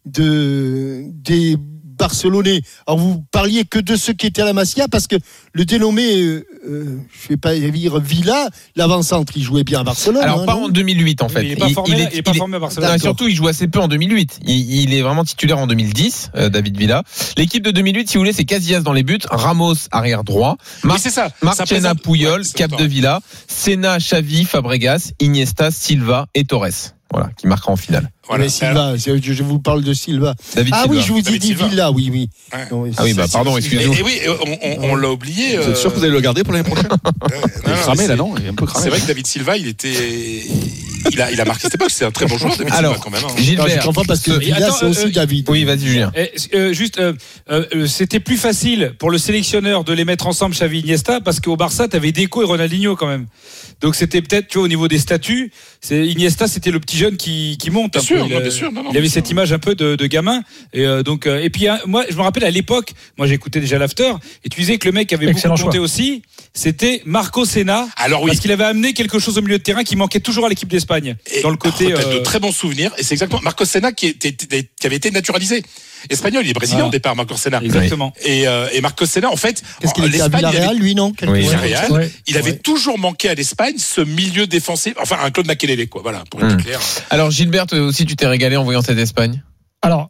des Barcelonais. Alors vous parliez que de ceux qui étaient à la Masia, parce que le dénommé je vais pas dire Villa, l'avant-centre, il jouait bien à Barcelone. Alors pas en 2008 en fait. Il est pas formé à Barcelone. Non, surtout il joue assez peu en 2008. Il est vraiment titulaire en 2010, David Villa. L'équipe de 2008, si vous voulez, c'est Casillas dans les buts, Ramos arrière droit, Marchena, Puyol, Capdevila, Senna, Xavi, Fabregas, Iniesta, Silva et Torres. Voilà, qui marquera en finale. Voilà. Mais Silva, je vous parle de Silva. David Silva. Oui, je vous ai dit Villa, oui. Ouais. Non, pardon, excusez-nous. Et oui, on l'a oublié. Vous êtes sûr que vous allez le garder pour l'année prochaine? Il est cramé là, non? Il est un peu cramé. C'est vrai que David Silva, il a marqué cette époque. C'est un très bon joueur, David Silva, quand même. Gilbert, je comprends parce que Villa, c'est aussi David. Oui, vas-y, Julien. C'était plus facile pour le sélectionneur de les mettre ensemble, Xavi, Iniesta, parce qu'au Barça, t'avais Deco et Ronaldinho quand même. Donc c'était peut-être, tu vois, au niveau des statuts, Iniesta, c'était le petit jeune qui monte. Bien sûr. Il avait cette image un peu de gamin. Et puis moi, je me rappelle à l'époque, moi j'écoutais déjà l'after, et tu disais que le mec avait beaucoup compté aussi. C'était Marco Senna. Alors oui. Parce qu'il avait amené quelque chose au milieu de terrain qui manquait toujours à l'équipe d'Espagne. Dans le côté. De très bons souvenirs. Et c'est exactement Marco Senna qui avait été naturalisé. Espagnol, il est brésilien au départ, Marco Senna. Exactement. Et Marco Senna, en fait, qu'est-ce qu'il était à Villarreal, lui, non? Villarreal. Il avait toujours manqué à l'Espagne ce milieu défensif, enfin un Claude Makelele, quoi. Voilà, pour être clair. Alors Gilbert, aussi, tu t'es régalé en voyant cette Espagne? Alors,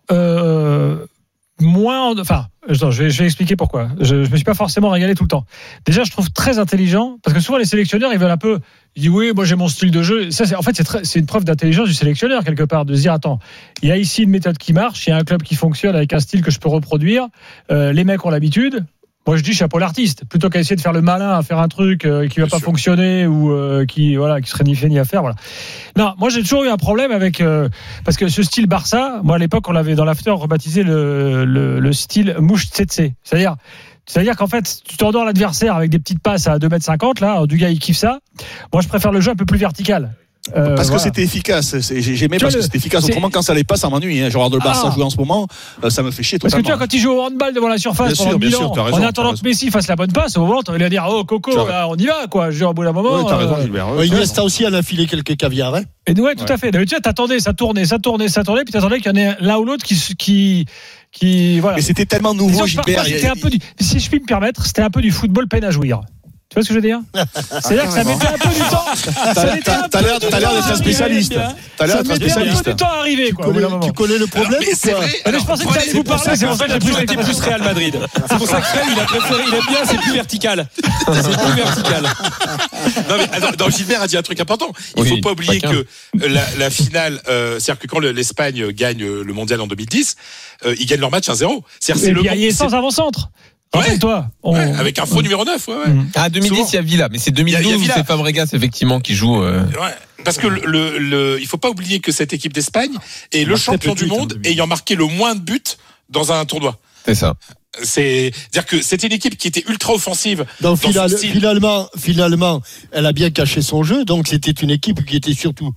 je vais expliquer pourquoi. Je me suis pas forcément régalé tout le temps. Déjà, je trouve très intelligent, parce que souvent les sélectionneurs, ils veulent un peu, ils disent oui, moi j'ai mon style de jeu. Ça, c'est une preuve d'intelligence du sélectionneur quelque part, de se dire attends, il y a ici une méthode qui marche, il y a un club qui fonctionne avec un style que je peux reproduire. Les mecs ont l'habitude. Moi, je dis chapeau l'artiste, plutôt qu'à essayer de faire le malin, à faire un truc qui va pas fonctionner ou qui serait ni fait ni à faire. Voilà. Non, moi j'ai toujours eu un problème avec parce que ce style Barça, moi à l'époque on l'avait dans l'after rebaptisé le style mouche tsetse. C'est-à-dire qu'en fait, tu t'endors l'adversaire avec des petites passes à 2,50 m là, du gars il kiffe ça. Moi je préfère le jeu un peu plus vertical. Parce que c'était efficace. J'aimais parce que c'était efficace. Autrement, quand ça allait pas, ça m'ennuie. Je regarde le Barça jouer en ce moment, ça me fait chier totalement. Parce que tu vois, quand il joue au handball devant la surface pendant 1000 ans, en attendant que Messi fasse la bonne passe, au moment, tu vas lui dire, oh Coco, là, on y va, quoi. Je dis, au bout d'un moment. Oui, t'as raison, Gilbert. Iniesta aussi, elle a filé quelques caviars, hein. Et ouais, tout à fait. Tu vois, t'attendais, ça tournait, puis t'attendais qu'il y en ait l'un ou l'autre qui voilà. Mais c'était tellement nouveau, Gilbert. Si je puis me permettre, c'était un peu du football peine à jouir. Tu vois ce que je veux dire? C'est-à-dire que ça mettait un peu du temps. T'as l'air d'être un spécialiste. Ça mettait un peu du temps à arriver, quoi. Tu connais le problème? C'est vrai. Je pensais que ça allait vous parler, c'est pour ça que j'ai toujours été plus Real Madrid. C'est pour ça que Fred, il a préféré, il aime bien, c'est plus vertical. C'est plus vertical. Non, mais Gilbert a dit un truc important. Il faut pas oublier que la finale, c'est-à-dire que quand l'Espagne gagne le mondial en 2010, ils gagnent leur match 1-0. C'est sans avant-centre. Rappelle-toi. Avec un faux numéro 9. Ah, 2010, il y a Villa, mais c'est 2012 où c'est Fabregas, effectivement, qui joue. Parce que il faut pas oublier que cette équipe d'Espagne est le champion du monde ayant marqué le moins de buts dans un tournoi. C'est ça. C'est-à-dire que c'était une équipe qui était ultra offensive. Donc finalement, elle a bien caché son jeu. Donc c'était une équipe qui était surtout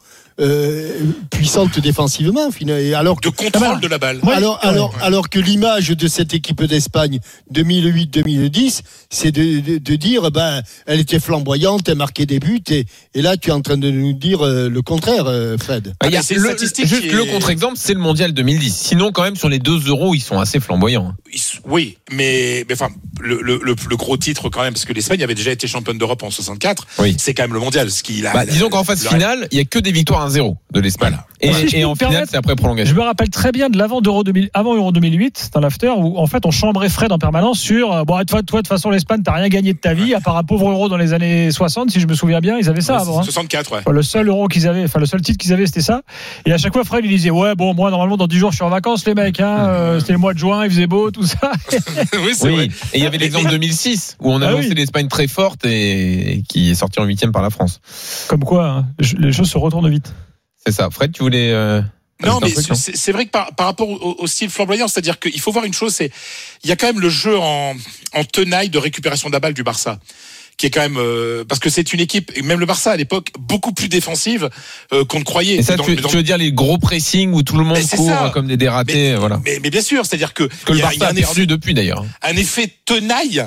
puissante défensivement. Alors de contrôle de la balle. Alors que l'image de cette équipe d'Espagne 2008-2010, c'est de dire, elle était flamboyante, elle marquait des buts. Et là, tu es en train de nous dire le contraire, Fred. Il y a le contre-exemple, c'est le mondial 2010. Sinon, quand même, sur les 2 euros, ils sont assez flamboyants. Oui, mais enfin, le gros titre quand même, parce que l'Espagne avait déjà été championne d'Europe en 64. Oui. C'est quand même le mondial. Disons qu'en phase finale, il y a que des victoires 1-0 de l'Espagne. Voilà. Et en finale, c'est après prolongation. Je me rappelle très bien de avant Euro 2008, dans l'after, où en fait on chambrait Fred en permanence sur toi de toute façon l'Espagne t'as rien gagné de ta vie à part un pauvre euro dans les années 60, si je me souviens bien, ils avaient ça avant. 64, ouais. Enfin, le seul euro qu'ils avaient, le seul titre qu'ils avaient, c'était ça. Et à chaque fois Fred il disait moi normalement dans 10 jours je suis en vacances les mecs, c'était le mois de juin, il faisait beau, tout ça. Oui, c'est vrai. Et il y avait l'exemple 2006 où on a lancé l'Espagne très forte et qui est sortie en 8e par la France. Comme quoi, les choses se retournent vite. C'est ça. Fred, tu voulais non, mais c'est vrai que par rapport au style flamboyant, c'est-à-dire qu'il faut voir une chose, il y a quand même le jeu en tenaille de récupération de la balle du Barça, qui est quand même parce que c'est une équipe, et même le Barça à l'époque, beaucoup plus défensive qu'on ne croyait. Et ça, tu veux dire les gros pressing où tout le monde court comme des dératés, voilà. Mais bien sûr, c'est-à-dire que le Barça a perdu depuis d'ailleurs. Un effet tenaille.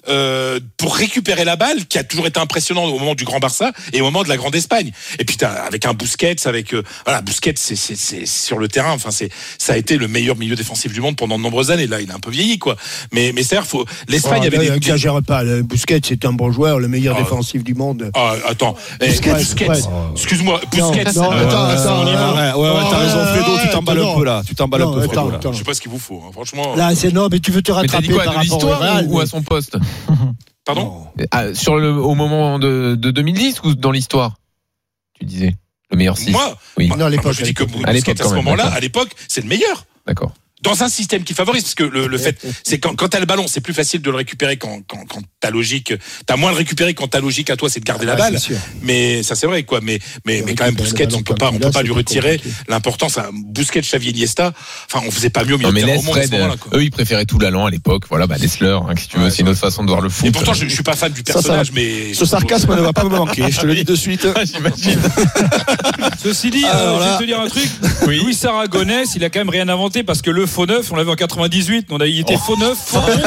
Pour récupérer la balle, qui a toujours été impressionnant au moment du Grand Barça et au moment de la Grande Espagne. Et puis avec un Busquets, Busquets, c'est sur le terrain. Enfin, ça a été le meilleur milieu défensif du monde pendant de nombreuses années. Là, il a un peu vieilli, quoi. Mais c'est-à-dire, l'Espagne avait des. N'exagère pas. Busquets, c'est un bon joueur, le meilleur défensif du monde. Attends, Busquets. Excuse-moi, Busquets. Attends. T'as raison, Fredo. Tu t'emballes un peu là. Je sais pas ce qu'il vous faut, franchement. Là, c'est non, mais tu veux te rattraper par rapport au Real ou à son poste. Pardon ? Au moment de 2010 ou dans l'histoire ? Tu disais le meilleur 6. Moi, je dis que Busquets à ce moment-là, à l'époque, c'est le meilleur. D'accord. Dans un système qui favorise, parce que le fait, c'est quand t'as le ballon, c'est plus facile de le récupérer quand ta logique, t'as moins le récupérer quand ta logique à toi, c'est de garder la balle. Mais ça, c'est vrai, quoi. Mais quand même, Busquets, on peut pas lui retirer l'importance. Busquets, Xavi, Iniesta. Enfin, on faisait pas mieux au milieu de terrain au monde à ce moment-là, quoi. Eux, ils préféraient tout l'allant à l'époque. Voilà, laisse-leur, si tu veux. C'est une autre façon de voir le foot. Et pourtant, je suis pas fan du personnage, mais. Ce sarcasme ne va pas me manquer. Je te le dis de suite. J'imagine. Ceci dit, je vais te dire un truc. Luis Aragonès, il a quand même rien inventé parce que le faux neuf, on l'avait en 98. Il était faux neuf, faux 11,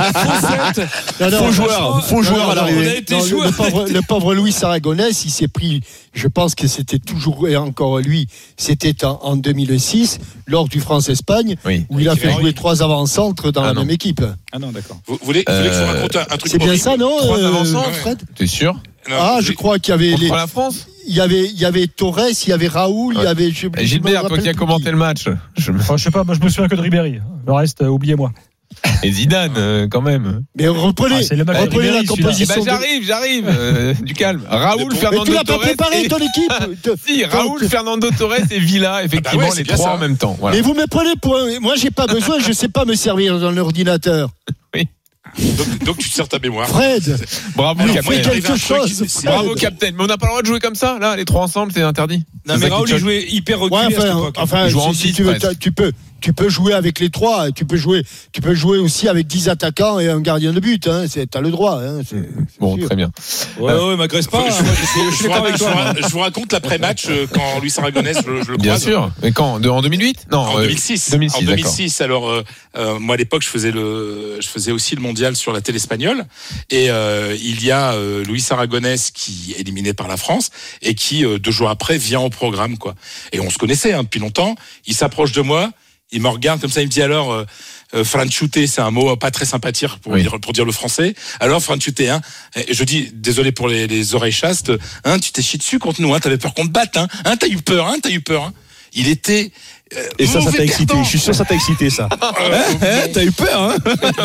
faux joueur à l'arrivée. Le pauvre Luis Aragonès, il s'est pris. Je pense que c'était toujours et encore lui. C'était en 2006 lors du France-Espagne où il a fait jouer 3 avant-centres dans la même équipe. Ah non, d'accord. Vous voulez que je vous raconte un truc? C'est bien ça, non? 3 avant-centres, Fred. T'es sûr? Je crois qu'il y avait contre la France. Il y avait Torres, il y avait Raoul, il y avait. Gilbert, toi qui as commenté le match. Je sais pas, moi je me souviens que de Ribéry. Le reste, oubliez-moi. Et Zidane, quand même. Mais reprenez la composition. J'arrive. Du calme. Raoul, Fernando Torres. Mais tu l'as pas préparé ton équipe. Si, Raoul, Fernando Torres et Villa, effectivement, les 3 en même temps. Voilà. Mais vous me prenez pour. Moi, j'ai pas besoin, je sais pas me servir dans l'ordinateur. Oui. Donc tu te sers ta mémoire. Fred, bravo, Captain. Bravo, Captain. Mais on n'a pas le droit de jouer comme ça, là, les 3 ensemble, c'est interdit. Non, mais Raoul, il jouait hyper reculé à cette époque. Enfin, si tu veux, tu peux jouer avec les 3. Tu peux jouer aussi avec 10 attaquants et un gardien de but. Hein. T'as le droit. Hein. C'est bon, sûr. très bien. Ouais, m'agresse pas. Je vous raconte l'après-match quand Luis Aragonés, je le croise. Bien sûr. Mais quand en 2008 ? Non, en 2006. 2006. En 2006. Alors, moi à l'époque, je faisais aussi le mondial sur la télé espagnole. Et il y a Luis Aragonés qui est éliminé par la France et qui 2 jours après vient au programme, quoi. Et on se connaissait depuis longtemps. Il s'approche de moi. Il me regarde comme ça, il me dit alors franchute, c'est un mot pas très sympathique pour dire le français. Alors franchute, hein. Et je dis désolé pour les oreilles chastes, hein, tu t'es chié dessus contre nous, hein, t'avais peur qu'on te batte, hein, t'as eu peur, hein. Il était et ça t'a excité. Je suis sûr que ça t'a excité, ça. T'as eu peur, hein.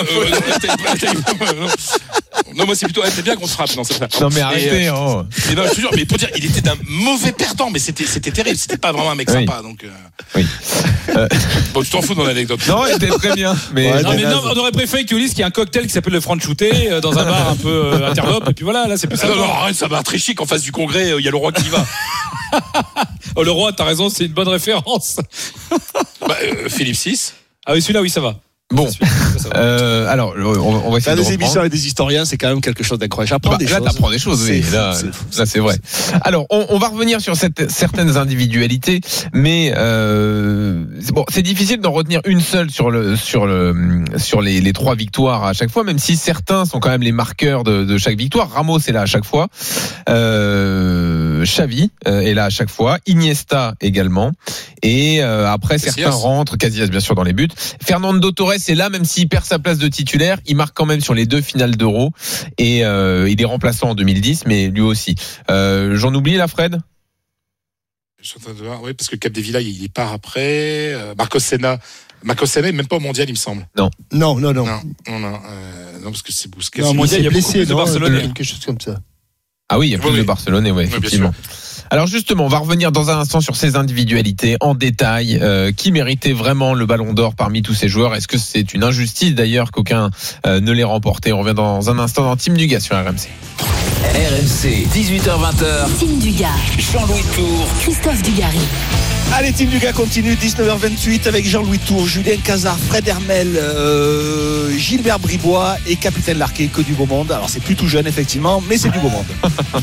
Non, moi c'est plutôt t'es bien qu'on se frappe. Non, c'est ça. Non mais arrêtez. Non, je te jure, mais pour dire, il était d'un mauvais perdant, mais c'était terrible. C'était pas vraiment un mec sympa, donc. Oui. Bon, tu t'en fous de mon anecdote. Non, il était très bien. Mais on aurait préféré qu'il y ait un cocktail qui s'appelle le franchouté dans un bar un peu interlope, et puis voilà, là c'est plus ça. Non, arrête, ça va très chic en face du congrès. Il y a le roi qui va. Oh, le roi, t'as raison, c'est une bonne référence. Philippe VI. Ah oui, celui-là, oui, ça va. Bon, alors on va essayer de des émissions avec des historiens, c'est quand même quelque chose d'incroyable. J'apprends des choses. Là, t'apprends des choses, oui. Là, c'est vrai. Alors, on va revenir sur certaines individualités, mais bon, c'est difficile d'en retenir une seule sur les 3 victoires à chaque fois, même si certains sont quand même les marqueurs de chaque victoire. Ramos est là à chaque fois, Xavi est là à chaque fois, Iniesta également, et après certains rentrent, Casillas bien sûr dans les buts. Fernando Torres est là, même s'il perd sa place de titulaire, il marque quand même sur les 2 finales d'Euro et il est remplaçant en 2010, mais lui aussi. J'en oublie là, Fred ? Je suis en train de voir, oui, parce que Capdevila il part après. Marcos Senna est même pas au mondial, il me semble. Non, parce que c'est Busquets. Non, mondial, il y a beaucoup plus de Barcelonais. Quelque chose comme ça. Ah oui, il y a plus de Barcelonais, ouais, effectivement. Alors justement, on va revenir dans un instant sur ces individualités en détail. Qui méritait vraiment le Ballon d'Or parmi tous ces joueurs ? Est-ce que c'est une injustice d'ailleurs qu'aucun ne l'ait remporté ? On revient dans un instant dans Team Dugas sur RMC. RMC, 18h-20h. Team Dugas. Jean-Louis Tour. Christophe Dugarry. Allez, Team Dugas continue, 19h28 avec Jean-Louis Tour, Julien Cazard, Fred Hermel, Gilbert Bribois et Capitaine Larquet, que du beau monde. Alors c'est plus tout jeune effectivement, mais c'est du beau monde.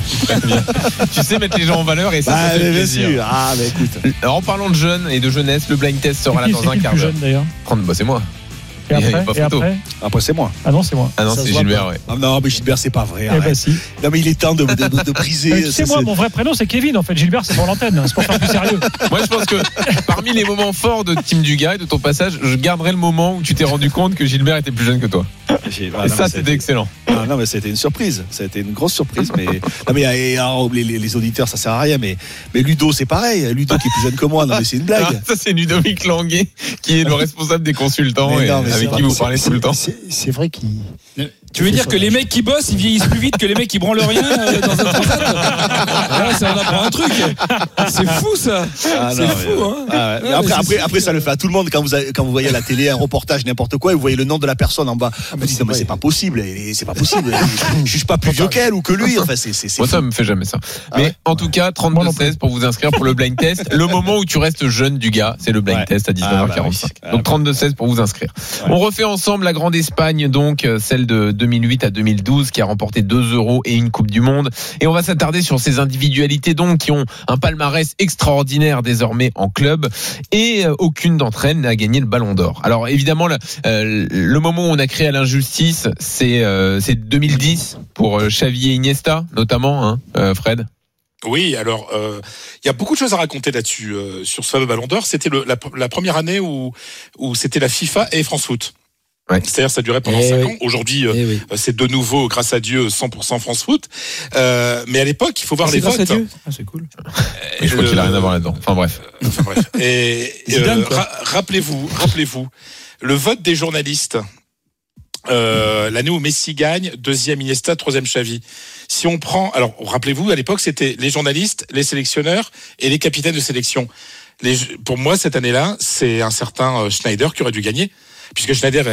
Tu sais mettre les gens en valeur et ça fait plaisir. Bien sûr. Ah bah écoute. Alors en parlant de jeunes et de jeunesse, le blind test sera là dans un quart d'heure. D'ailleurs. C'est moi. Et après, c'est moi. Ah non, c'est moi. Ah non, c'est Gilbert, ouais. Ah non, mais Gilbert, c'est pas vrai. Si. Non, mais il est temps de briser. Tu sais, moi, mon vrai prénom, c'est Kevin. En fait, Gilbert, c'est pour l'antenne. C'est pour faire plus sérieux. Moi, je pense que parmi les moments forts de Team Dugas et de ton passage, je garderai le moment où tu t'es rendu compte que Gilbert était plus jeune que toi. Et ça, c'était excellent. Non, mais c'était une surprise. Ça a été une grosse surprise. Mais non, mais les auditeurs, ça sert à rien. Mais Ludo, c'est pareil. Ludo qui est plus jeune que moi. Non, mais c'est une blague. Ça, c'est Ludovic Languet qui est le responsable des consultants et avec qui vous parlez tout le temps. C'est vrai qu'il. Tu veux dire que les mecs qui bossent, ils vieillissent plus vite que les mecs qui branlent rien dans un transat. Là, ça en apprend un truc. C'est fou, ça. C'est fou, hein. Après, ça le fait à tout le monde quand vous voyez à la télé un reportage, n'importe quoi, et vous voyez le nom de la personne en bas. Vous dites, non, mais c'est pas possible. C'est pas possible. Je suis pas plus vieux qu'elle ou que lui. Enfin, moi, ça me fait jamais ça. Mais en tout cas, 32-16 pour vous inscrire pour le blind test. Le moment où tu restes jeune du gars, c'est le blind test à 19h45. Donc 32-16 pour vous inscrire. On refait ensemble la Grande Espagne, donc celle de 2008 à 2012 qui a remporté 2 euros et une Coupe du Monde, et on va s'attarder sur ces individualités donc qui ont un palmarès extraordinaire désormais en club, et aucune d'entre elles n'a gagné le Ballon d'Or. Alors évidemment le moment où on a créé à l'injustice, c'est 2010 pour Xavi et Iniesta notamment, Fred. Oui, alors il y a beaucoup de choses à raconter là-dessus sur ce fameux Ballon d'Or. C'était la première année où c'était la FIFA et France Foot. Ouais. C'est-à-dire ça durait pendant 5 ans. Aujourd'hui, c'est de nouveau, grâce à Dieu, 100% France Foot. Mais à l'époque, il faut voir les votes. Grâce à Dieu. C'est cool. Je crois qu'il a rien à voir là-dedans. Enfin bref. Et rappelez-vous, le vote des journalistes. L'année où Messi gagne, 2e Iniesta, 3e Xavi. Si on prend, alors rappelez-vous, à l'époque, c'était les journalistes, les sélectionneurs et les capitaines de sélection. Pour moi, cette année-là, c'est un certain Schneider qui aurait dû gagner. Puisque Schneider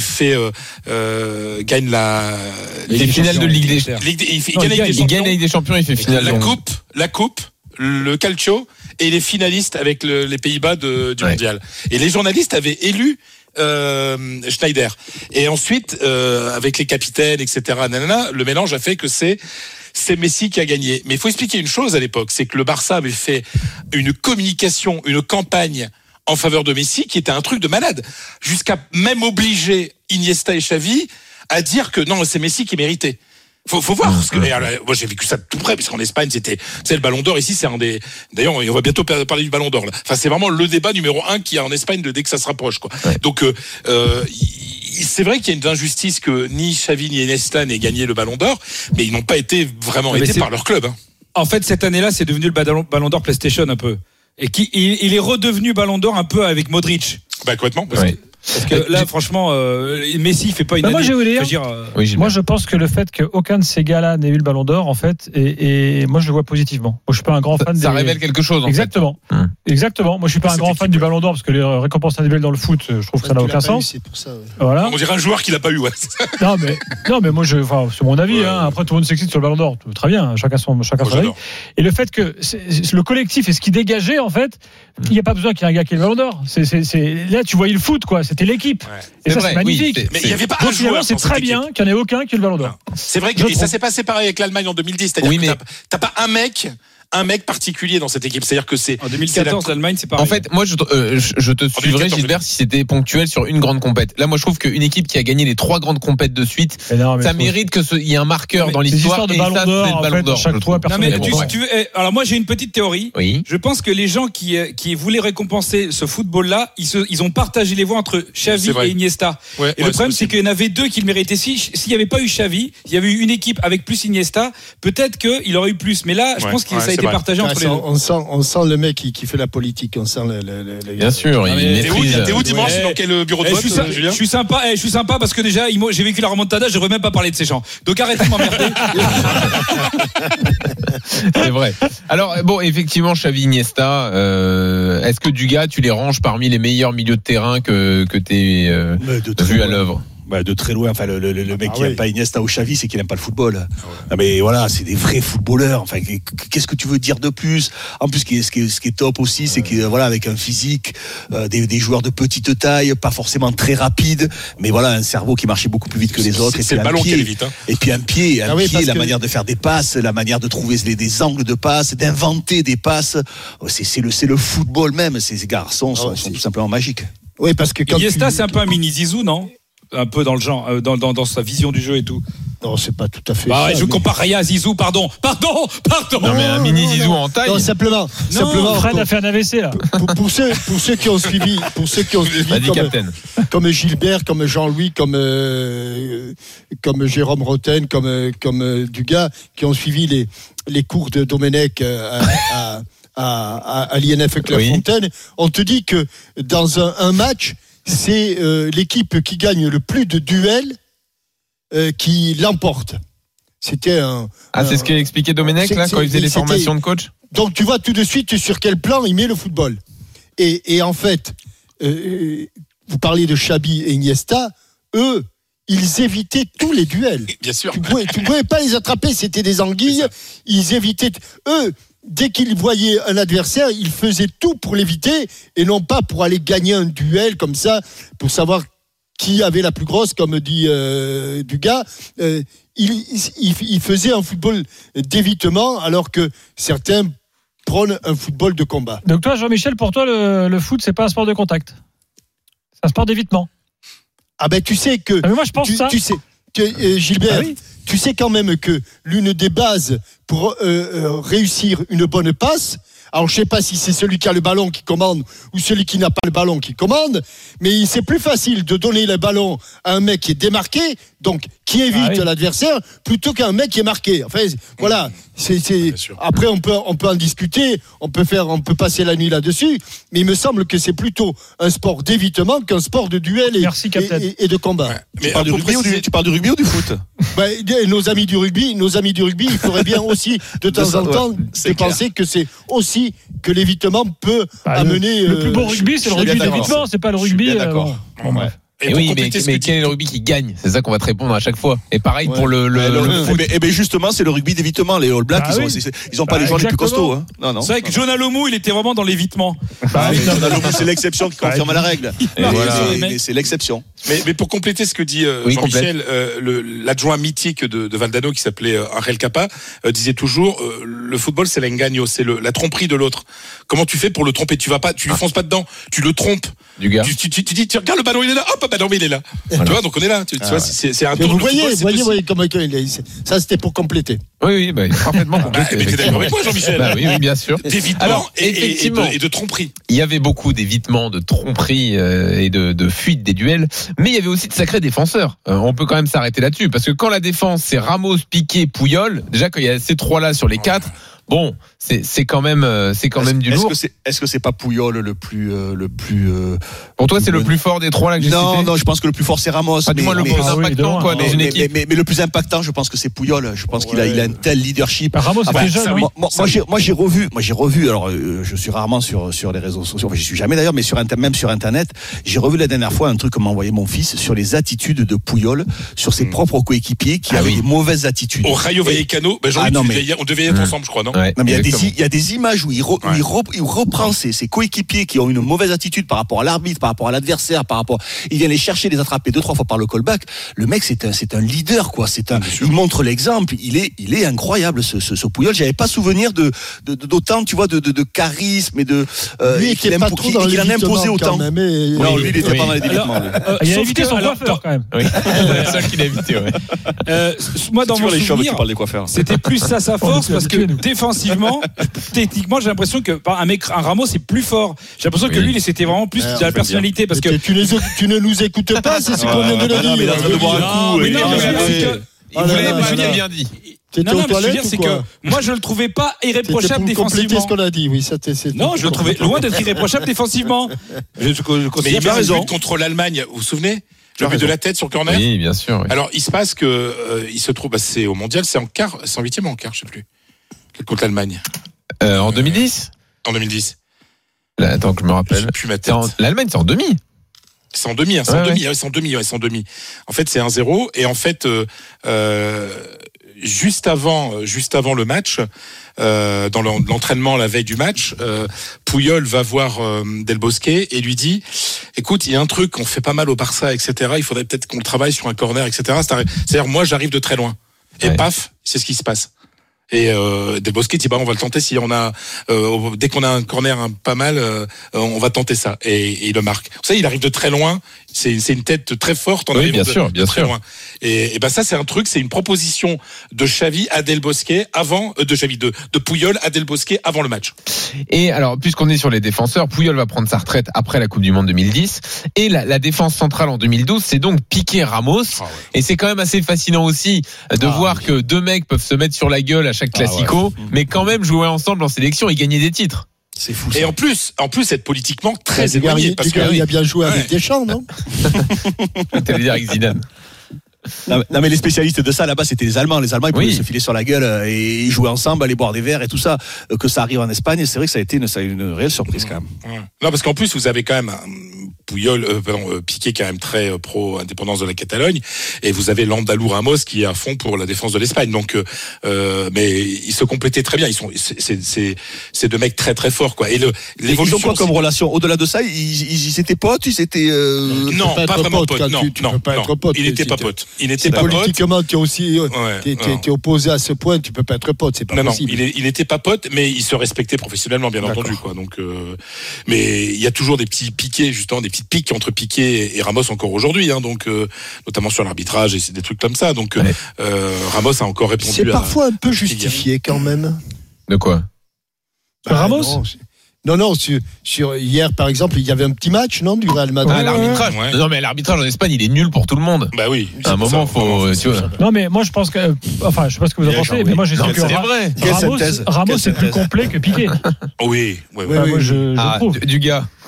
gagne les finales de Ligue des Champions. Il gagne la Ligue des Champions, il fait finale. La coupe, le calcio et les finalistes avec les Pays-Bas du mondial. Et les journalistes avaient élu Schneider. Et ensuite, avec les capitaines, etc., le mélange a fait que c'est Messi qui a gagné. Mais il faut expliquer une chose à l'époque, c'est que le Barça avait fait une communication, une campagne en faveur de Messi qui était un truc de malade, jusqu'à même obliger Iniesta et Xavi à dire que non, c'est Messi qui méritait. Faut voir, parce que moi j'ai vécu ça de tout près, puisqu'en Espagne c'est le Ballon d'Or. Ici c'est un des. D'ailleurs on va bientôt parler du Ballon d'Or là. Enfin c'est vraiment le débat numéro 1 qu'il y a en Espagne dès que ça se rapproche quoi. Ouais. Donc c'est vrai qu'il y a une injustice que ni Xavi ni Iniesta n'aient gagné le Ballon d'Or, mais ils n'ont pas été vraiment aidés par leur club. Hein. En fait cette année-là c'est devenu le Ballon d'Or PlayStation un peu, et il est redevenu Ballon d'Or un peu avec Modric. Bah complètement. Parce que là, franchement, Messi il fait pas une année. Moi, je voulais dire, moi, je pense que le fait qu'aucun de ces gars-là n'ait eu le Ballon d'Or, en fait, et moi, je le vois positivement. Moi, je suis pas un grand fan. Ça révèle quelque chose. Exactement. Exactement. Moi, je suis pas un grand fan du Ballon d'Or parce que les récompenses individuelles dans le foot, je trouve que ça n'a aucun sens. C'est pour ça. Voilà. On dirait un joueur qui l'a pas eu. Ouais. non, mais moi, c'est mon avis. Hein. Après, tout le monde s'excite sur le Ballon d'Or. Très bien. Chacun son avis. Et le fait que le collectif et ce qui dégageait, en fait, il n'y a pas besoin qu'il y ait un gars qui ait le Ballon d'Or. Là, tu voyais le foot, quoi. C'était l'équipe. Et ça, c'est magnifique. Mais il n'y avait pas un joueur. C'est très bien qu'il n'y en ait aucun qui ait le Ballon d'Or. C'est vrai que ça s'est passé pareil avec l'Allemagne en 2010. C'est-à-dire que t'as pas un mec particulier dans cette équipe. C'est-à-dire que c'est en 2014 l'Allemagne c'est pareil. En fait, moi je te suivrais Gilbert si c'était ponctuel sur une grande compète. Là moi je trouve qu'une équipe qui a gagné les 3 grandes compètes de suite, ça mérite que il y ait un marqueur dans l'histoire de Ballon d'Or, c'est le Ballon d'Or. Chaque fois alors moi j'ai une petite théorie. Oui. Je pense que les gens qui voulaient récompenser ce football là, ils ont partagé les voix entre Xavi et Iniesta. Et le problème c'est qu'il y en avait 2 qui le méritaient. S'il n'y avait pas eu Xavi, il y avait eu une équipe avec plus Iniesta, peut-être qu'il aurait eu plus. Mais là je pense que ça a été partagé entre les deux. On sent le mec qui fait la politique, on sent le bien sûr, il maîtrise. T'es où dimanche dans quel bureau de vote, Julien ? Je suis sympa parce que déjà j'ai vécu la remontada, je devrais même pas parler de ces gens. Donc arrêtez de m'emmerder. C'est vrai. Alors bon, effectivement, Xavi, Iniesta, est-ce que Dugas, tu les ranges parmi les meilleurs milieux de terrain que t'aies vu à l'œuvre ? De très loin. Enfin, le mec qui n'aime pas Iniesta ou Xavi, c'est qu'il n'aime pas le football. Non, mais voilà, c'est des vrais footballeurs. Enfin, qu'est-ce que tu veux dire de plus ? En plus, ce qui est top aussi, c'est que voilà, avec un physique, des joueurs de petite taille, pas forcément très rapides, mais voilà, un cerveau qui marchait beaucoup plus vite que les autres. C'est le ballon qui allait vite. Hein. Et puis un pied, la manière de faire des passes, la manière de trouver des angles de passes, d'inventer des passes. C'est le football même. Ces garçons sont tout simplement magiques. Oui, parce que Iniesta, c'est un peu un mini Zizou, non ? Un peu dans le genre, dans sa vision du jeu et tout. Non, c'est pas tout à fait. Je compare rien à Zizou, pardon. Non, mais un mini Zizou en taille. Non, simplement. Fred a fait un AVC là. Pour ceux qui ont suivi, comme Gilbert, comme Jean-Louis, comme Jérôme Roten, comme Dugas, qui ont suivi les cours de Domenech à l'INF Clairefontaine, on te dit que dans un match, c'est l'équipe qui gagne le plus de duels qui l'emporte. C'était c'est ce qu'a expliqué Domenech là quand il faisait les formations de coach. Donc tu vois tout de suite sur quel plan il met le football. Et en fait, vous parlez de Xavi et Iniesta, eux, ils évitaient tous les duels. Bien sûr. Tu pouvais pas les attraper, c'était des anguilles. Ils évitaient. Eux, dès qu'ils voyaient un adversaire, ils faisaient tout pour l'éviter et non pas pour aller gagner un duel comme ça, pour savoir qui avait la plus grosse, comme dit Dugas. Il faisait un football d'évitement alors que certains prônent un football de combat. Donc toi, Jean-Michel, pour toi, le foot, c'est pas un sport de contact. C'est un sport d'évitement. Ah ben tu sais que... mais moi je pense ça. Tu sais, Gilbert, tu sais quand même que l'une des bases pour réussir une bonne passe, alors je sais pas si c'est celui qui a le ballon qui commande ou celui qui n'a pas le ballon qui commande, mais c'est plus facile de donner le ballon à un mec qui est démarqué, donc qui évite l'adversaire, plutôt qu'un mec qui est marqué. Enfin, voilà. Après, on peut en discuter, on peut passer la nuit là-dessus, mais il me semble que c'est plutôt un sport d'évitement qu'un sport de duel et de combat. Ouais. Mais tu parles du rugby ou du foot ? Nos amis du rugby, il faudrait bien aussi de temps en temps de penser que c'est aussi que l'évitement peut amener. Le plus beau rugby, c'est le rugby d'évitement, c'est pas le rugby. D'accord. Bon, bref. Et oui, mais quel est le rugby qui gagne? C'est ça qu'on va te répondre à chaque fois. Et pareil pour le foot. Et ben justement, c'est le rugby d'évitement. Les All Blacks, ils ont pas les joueurs les plus costauds. Hein. Non. C'est vrai que John Alomou, il était vraiment dans l'évitement. John Alomou, c'est l'exception qui confirme la règle. C'est l'exception. Mais pour compléter ce que dit Jean-Michel, l'adjoint mythique de Valdano qui s'appelait Angel Capa disait toujours le football c'est l'engaño, c'est la tromperie de l'autre. Comment tu fais pour le tromper? Tu lui fonces pas dedans, tu le trompes. Du gars. Tu dis tu regardes le ballon, il est là. Hop, bah non mais il est là. Voilà. Tu vois, donc on est là. Tu vois, c'est un tour. Vous voyez comment il est. Ça c'était pour compléter. Oui, parfaitement complété. Mais t'es d'accord avec moi, Jean-Michel? Oui, bien sûr. D'évitement et de tromperie. Il y avait beaucoup d'évitement, de tromperie et de fuite des duels, mais il y avait aussi de sacrés défenseurs. On peut quand même s'arrêter là-dessus, parce que quand la défense c'est Ramos, Piqué, Puyol, déjà quand il y a ces trois-là sur les quatre, bon, c'est quand même du lourd. Est-ce que c'est pas Puyol le plus pour toi c'est le plus fort des trois là que j'ai cité? Non, je pense que le plus fort c'est Ramos. Pas du moins le plus impactant quoi dans une équipe. Mais le plus impactant, je pense que c'est Puyol. Je pense qu'il a un tel leadership. Ramos c'était jeune. Moi j'ai revu. Alors je suis rarement sur les réseaux sociaux. Enfin, j'y suis jamais d'ailleurs, mais même sur internet, j'ai revu la dernière fois un truc que m'a envoyé mon fils sur les attitudes de Puyol sur ses propres coéquipiers qui avaient des mauvaises attitudes. Au Rayo Vallecano, on devait y être ensemble, je crois, non? Non, mais il y a des images où il reprend ses coéquipiers qui ont une mauvaise attitude par rapport à l'arbitre, par rapport à l'adversaire, il vient les chercher, les attraper 2-3 fois par le callback. Le mec, c'est un leader, quoi. Il montre l'exemple. Il est incroyable, ce Puyol. J'avais pas souvenir d'autant, tu vois, de charisme et de, lui, qu'il en imposé autant. Non, lui, il était pas dans les débitements. Il a évité son coiffeur, quand même. Oui. C'est ça qu'il a évité, moi, dans mon souvenir, coiffeurs. c'était plus ça sa force, parce que défensivement, techniquement, j'ai l'impression que un Ramos c'est plus fort. J'ai l'impression que lui, c'était vraiment plus de la personnalité, parce que tu ne nous écoutes pas, c'est ce qu'on vient de le dire. Mais il est en train de boire un coup. Il a bien dit. Non, mais je veux dire, c'est que moi, je le trouvais pas irréprochable défensivement. Ce qu'on a dit, oui, non, je le trouvais loin d'être irréprochable défensivement. Mais il a raison. Contre l'Allemagne, vous vous souvenez? Le but de la tête sur le corner. Oui, bien sûr. Oui. Alors, il se passe que il se trouve, c'est au mondial, c'est en quart, c'est en huitième ou en quart, je sais plus. contre l'Allemagne. En 2010 En 2010. Là, attends que je me rappelle. Plus ma tête. L'Allemagne, c'est en demi. C'est en demi, c'est en demi. En fait, c'est 1-0 et en fait, juste avant le match, dans l'entraînement la veille du match, Puyol va voir Del Bosque et lui dit: écoute, il y a un truc qu'on fait pas mal au Barça, etc. Il faudrait peut-être qu'on le travaille sur un corner, etc. C'est-à-dire, moi, j'arrive de très loin. Et paf, c'est ce qui se passe. Et Del Bosque dit: on va le tenter si on a dès qu'on a un corner pas mal, on va tenter ça. Et il le marque. Vous savez, il arrive de très loin. C'est une tête très forte en arrivant de très loin. Et ben ça, c'est un truc, c'est une proposition de Xavi à Del Bosque avant de Puyol à Del Bosque avant le match. Et alors, puisqu'on est sur les défenseurs, Puyol va prendre sa retraite après la Coupe du Monde 2010. Et la défense centrale en 2012, c'est donc Piqué Ramos. Et c'est quand même assez fascinant aussi de voir que deux mecs peuvent se mettre sur la gueule à chaque classico, mais quand même jouer ensemble en sélection et gagner des titres. C'est fou. Ça. Et en plus, être politiquement très éloigné. Parce qu'il a bien joué avec Deschamps, non? T'allais dire avec Zidane. Non, mais les spécialistes de ça là-bas, c'était les Allemands. Les Allemands, ils pouvaient se filer sur la gueule et ils jouaient ensemble, aller boire des verres et tout ça. Que ça arrive en Espagne, c'est vrai que ça a été une réelle surprise quand même. Non, parce qu'en plus, vous avez quand même Piqué qui est quand même très pro-indépendance de la Catalogne, et vous avez Landalou Ramos qui est à fond pour la défense de l'Espagne. Donc, mais ils se complétaient très bien. C'est deux mecs très très forts, quoi. Et l'évolution. Ils ont quoi comme relation? Au-delà de ça, ils étaient potes, ils étaient. Non, pas vraiment potes. Non, il n'était pas pote. Il n'était pas pote. Politiquement, tu es aussi t'es opposé à ce point, tu peux pas être pote, c'est pas possible. Non, il n'était pas pote, mais il se respectait professionnellement, bien entendu, quoi. Donc, mais il y a toujours des petits piquets, justement, des petites piques entre Piqué et Ramos encore aujourd'hui, hein, donc notamment sur l'arbitrage et des trucs comme ça. Donc, Ramos a encore répondu. C'est parfois un peu justifié quand même. De quoi? Ramos? Non, sur hier, par exemple, il y avait un petit match, non, du Real Madrid. L'arbitrage. Ouais. Non, mais l'arbitrage en Espagne, il est nul pour tout le monde. Bah oui. À un moment, tu vois. Non, mais moi, je pense que, enfin, je sais pas ce que vous en pensez, mais moi, j'ai sûr que Ramos est plus complet que Piqué. Oui. Moi, je trouve. Du gars.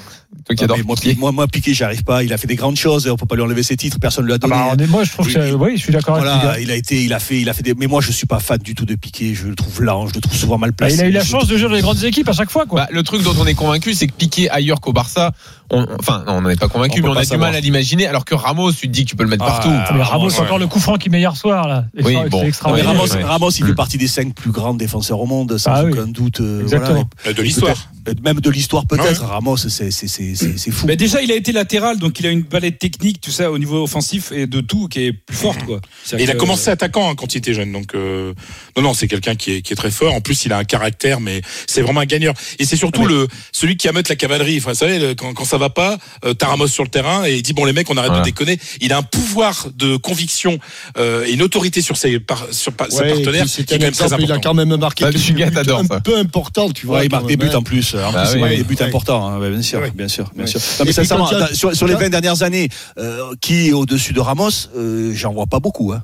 Toi qui adore Piqué. Moi, Piqué, j'arrive pas. Il a fait des grandes choses. On peut pas lui enlever ses titres. Personne ne lui a donné. Moi, je trouve que oui, je suis d'accord avec toi. Il a fait des. Mais moi, je suis pas fan du tout de Piqué. Je le trouve lent. Je le trouve souvent mal placé. Il a eu la chance de jouer dans les grandes équipes à chaque fois, quoi. Le truc dont on est convaincu, c'est que Piqué ailleurs qu'au Barça, on n'en est pas convaincu, mais on a du mal à l'imaginer. Alors que Ramos, tu te dis que tu peux le mettre partout. Mais Ramos, encore le coup franc qu'il met hier soir, là. Oui, bon. Ramos, il fait partie des 5 plus grands défenseurs au monde, sans aucun doute. Exactement. De l'histoire. Même de l'histoire peut-être. Ramos, c'est fou. Mais déjà, il a été latéral, donc il a une palette technique, tout ça au niveau offensif et de tout qui est plus forte, quoi. Et il a commencé attaquant quand il était jeune, donc non, c'est quelqu'un qui est très fort. En plus, il a un caractère, mais c'est vraiment un gagneur. Et c'est surtout celui qui ameute la cavalerie. Enfin, vous savez, quand ça va pas, t'as Ramos sur le terrain et il dit bon les mecs, on arrête de déconner. Il a un pouvoir de conviction et une autorité sur ses partenaires. C'est un exemple. Il a quand même marqué un peu important, tu vois. Il marque des buts en plus. En plus, il marque des buts importants, bien sûr. Non, mais sincèrement, sur les 20 dernières années, qui est au-dessus de Ramos, j'en vois pas beaucoup.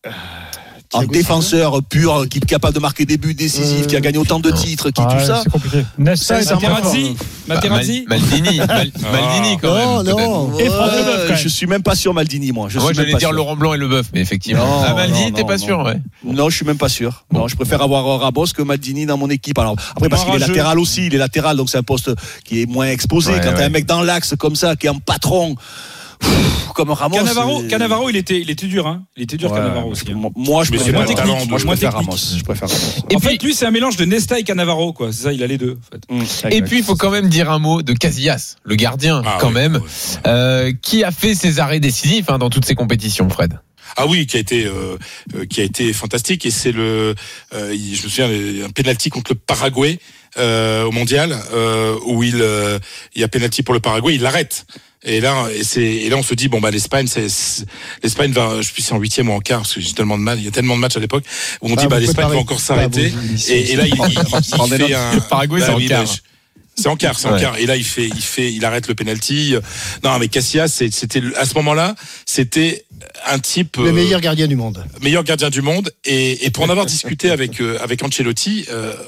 Un défenseur pur, qui est capable de marquer des buts décisifs, qui a gagné autant de titres, tout ça. C'est compliqué. Materazzi, Maldini quand même. Non. Je suis même pas sûr Maldini, moi. Moi, j'allais dire Laurent Blanc et Leboeuf, mais effectivement. Maldini, t'es pas sûr, ouais. Non, je suis même pas sûr. Non, je préfère avoir Ramos que Maldini dans mon équipe. Alors après, parce qu'il est latéral aussi, donc c'est un poste qui est moins exposé. Quand t'as un mec dans l'axe comme ça, qui est un patron. Comme Ramos. Cannavaro, il était dur, hein. Il était dur, Cannavaro aussi. Moi, je préfère Ramos. En fait, lui, c'est un mélange de Nesta et Cannavaro, quoi. C'est ça, il a les deux, en fait. Et puis, il faut quand même dire un mot de Casillas, le gardien, même, qui a fait ses arrêts décisifs dans toutes ces compétitions, Fred. Ah oui, qui a été fantastique, et c'est je me souviens, un penalty contre le Paraguay au mondial où il y a penalty pour le Paraguay, il l'arrête. Et là, on se dit l'Espagne va, je sais plus si c'est en 8e ou en quart, parce que j'ai tellement de mal, il y a tellement de matchs à l'époque où on dit l'Espagne va encore s'arrêter. Et là, il fait un Paraguay, c'est en quart. C'est en quart. Et là, il arrête le penalty. Non, mais Casillas, c'était à ce moment-là, c'était un type le meilleur gardien du monde. Meilleur gardien du monde. Et pour en avoir discuté avec Ancelotti.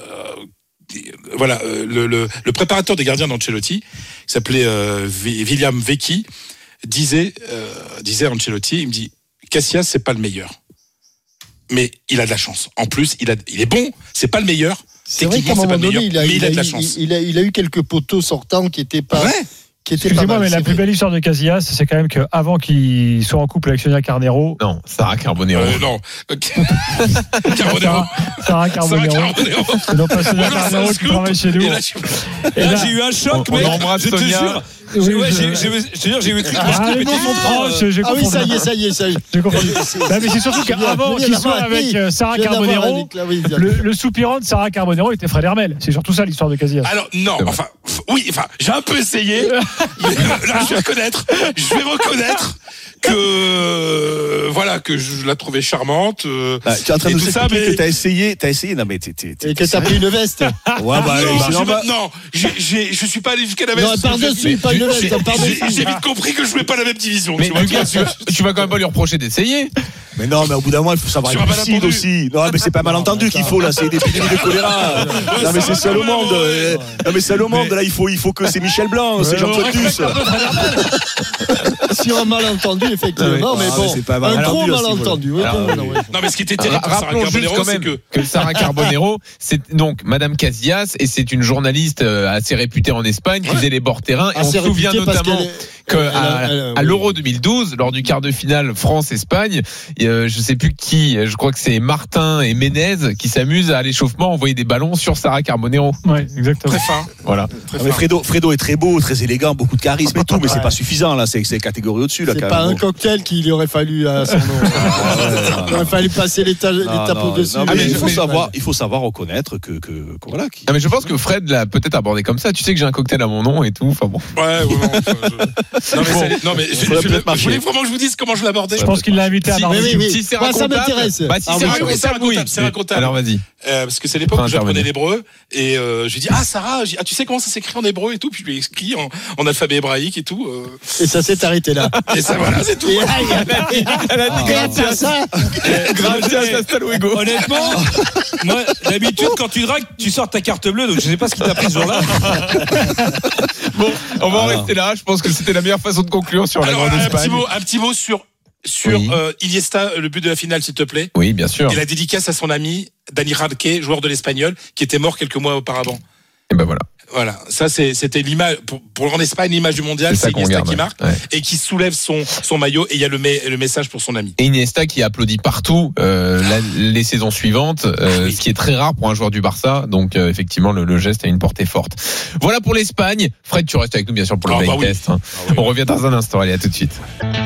Voilà, le préparateur des gardiens d'Ancelotti, qui s'appelait William Vecchi, disait Ancelotti, il me dit Casillas, c'est pas le meilleur, mais il a de la chance. En plus, il est bon, c'est pas le meilleur. C'est vrai qu'à un moment donné, il a de la chance. Il a eu quelques poteaux sortants qui étaient pas. Excusez-moi, mais la plus belle histoire de Casillas, c'est quand même qu'avant qu'il soit en couple avec Sonia Carneiro. Non, Sarah Carbonero. Non. Sarah Carbonero. C'est non pas Sonia Carneiro qui travaille chez nous. Et là, j'ai eu un choc, mec. On embrasse Sonia. Je te jure, j'ai eu les noms sont proches. Ah oui, ça y est. J'ai compris. Mais c'est surtout qu'avant qu'il soit avec Sarah Carbonero, le soupirant de Sarah Carbonero était Fred Hermel. C'est surtout ça l'histoire de Casillas. Alors, non, j'ai un peu essayé. Mais là, je vais reconnaître que je la trouvais charmante. Tu es en train de nous expliquer que t'as essayé. Non, mais et que t'as pris une veste. Non, je suis pas allé jusqu'à la veste. Non, par-dessus, pas une veste. J'ai vite compris que je jouais pas la même division. Mais Lucas, tu vas quand même pas lui reprocher d'essayer. Mais non, mais au bout d'un moment, il faut savoir être lucide aussi. Non, mais c'est pas malentendu qu'il faut, là. C'est une épidémie de choléra. Non, mais c'est seul au monde. Non, mais seul au monde. Là, il faut que c'est Michel Blanc, c'est Jean-Claude Duss. Sur un malentendu, effectivement. Mais bon, un gros malentendu. Non, mais ce qui était terrible pour Sarah Carbonero, c'est que Sarah Carbonero, c'est donc Madame Casillas, et c'est une journaliste assez réputée en Espagne qui faisait les bords terrain. Et on se souvient notamment qu'à l'Euro 2012, lors du quart de finale France-Espagne, je sais plus qui, je crois que c'est Martin et Ménez qui s'amusent à l'échauffement envoyer des ballons sur Sarah Carbonero. Ouais, exactement. Très fin. Voilà. Mais Fredo est très beau, très élégant, beaucoup de charisme et tout, mais c'est pas suffisant là, c'est catégorie au-dessus là. C'est pas un cocktail qu'il lui aurait fallu à son nom. Il aurait fallu passer l'étape au-dessus. Mais il faut savoir reconnaître que voilà. Non, mais je pense que Fred l'a peut-être abordé comme ça. Tu sais que j'ai un cocktail à mon nom et tout. Enfin bon. Non mais je voulais vraiment que je vous dise comment je l'abordais. Je pense qu'il l'a invité à Barbecue. Si c'est racontable, ça m'intéresse. C'est racontable. Alors vas-y. Parce que c'est l'époque où j'apprenais l'hébreu et je lui dis Sarah, tu sais comment ça s'écrit en hébreu et tout, puis je lui ai écrit en alphabet hébraïque et tout. Et ça s'est arrêté là. Et ça voilà, c'est tout. Elle a dit gracias ça. Gracias hasta luego. Honnêtement, moi d'habitude quand tu dragues, tu sors ta carte bleue, donc je sais pas ce qui t'a pris ce jour-là. Bon, on va en rester là. Je pense que c'était la meilleure façon de conclure sur la Grande Espagne. Un petit mot sur Iniesta, le but de la finale, s'il te plaît. Oui, bien sûr. Et la dédicace à son ami Dani Radke, joueur de l'Espagnol, qui était mort quelques mois auparavant. Et ben voilà. Voilà, ça c'était l'image pour en Espagne, l'image du mondial, c'est Iniesta qui marque et qui soulève son maillot, et il y a le message pour son ami. Et Iniesta qui applaudit partout les saisons suivantes, ce qui est très rare pour un joueur du Barça. Donc effectivement le geste a une portée forte. Voilà pour l'Espagne. Fred, tu restes avec nous bien sûr pour le blind test. On revient dans un instant. Allez, à tout de suite.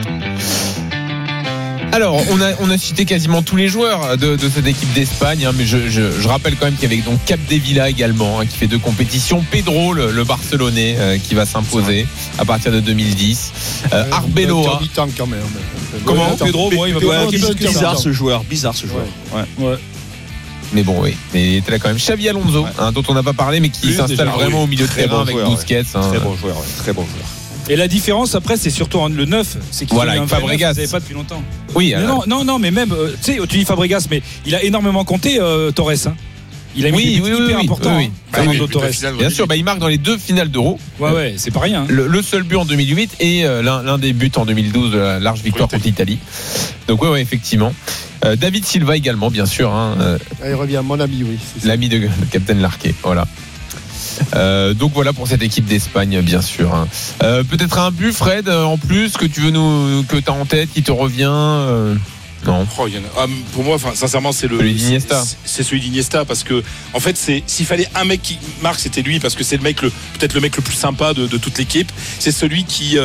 Alors, on a cité quasiment tous les joueurs de cette équipe d'Espagne, mais je rappelle quand même qu'il y avait donc Capdevila également, qui fait 2 compétitions. Pedro, le Barcelonais, qui va s'imposer à partir de 2010. Arbeloa. Quand même. Comment Pedro, moi, il va pas. Bizarre ce joueur. Ouais. Mais bon, oui. Mais il était là quand même. Xavi Alonso, dont on n'a pas parlé, mais qui s'installe vraiment au milieu de terrain avec Busquets. Très bon joueur. Et la différence après, c'est surtout le 9, c'est qu'il y a un Fabregas. Vous n'avez pas depuis longtemps. Oui. Non, mais même, tu sais, tu dis Fabregas, mais il a énormément compté Torres. Il a mis des buts hyper importants. Fernando Torres. Bien sûr, il marque dans les 2 finales d'Euro. Ouais, c'est pas rien. Le seul but en 2008 et l'un des buts en 2012 de la large victoire contre l'Italie. Donc ouais, effectivement. David Silva également, bien sûr. Il revient, mon ami, oui. L'ami de Captain Larquet, voilà. Donc voilà pour cette équipe d'Espagne, bien sûr. Peut-être un but, Fred, en plus que tu veux que t'as en tête, qui te revient. Non. Pour moi, sincèrement, c'est celui d'Iniesta. C'est celui d'Iniesta, parce que en fait, s'il fallait un mec qui marque, c'était lui, parce que c'est peut-être le mec le plus sympa de toute l'équipe. C'est celui qui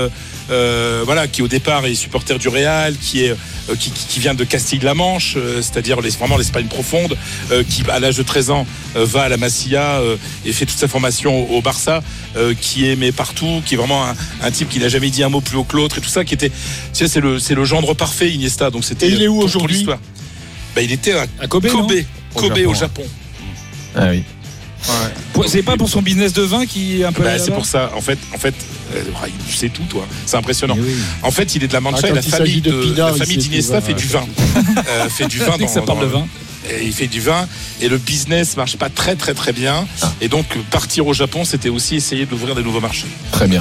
au départ est supporter du Real, qui vient de Castille-La Manche, c'est-à-dire vraiment l'Espagne profonde, qui à l'âge de 13 ans va à la Masia et fait toute sa formation au Barça, qui est aimé partout, qui est vraiment un type qui n'a jamais dit un mot plus haut que l'autre et tout ça, qui était, tu sais, c'est le gendre parfait, Iniesta. Donc c'était. Et il est où aujourd'hui? Il était à Kobe au Japon. Ah oui. Ouais. C'est pas pour son business de vin qui est un peu. C'est pour ça. En fait, tu sais tout, toi. C'est impressionnant. Oui. En fait, il est de la Mancha et la famille d'Iniesta fait du vin. Fait du vin. Ça parle de vin. Il fait du vin et le business marche pas très très très bien. Et donc partir au Japon, c'était aussi essayer d'ouvrir des nouveaux marchés. Très bien.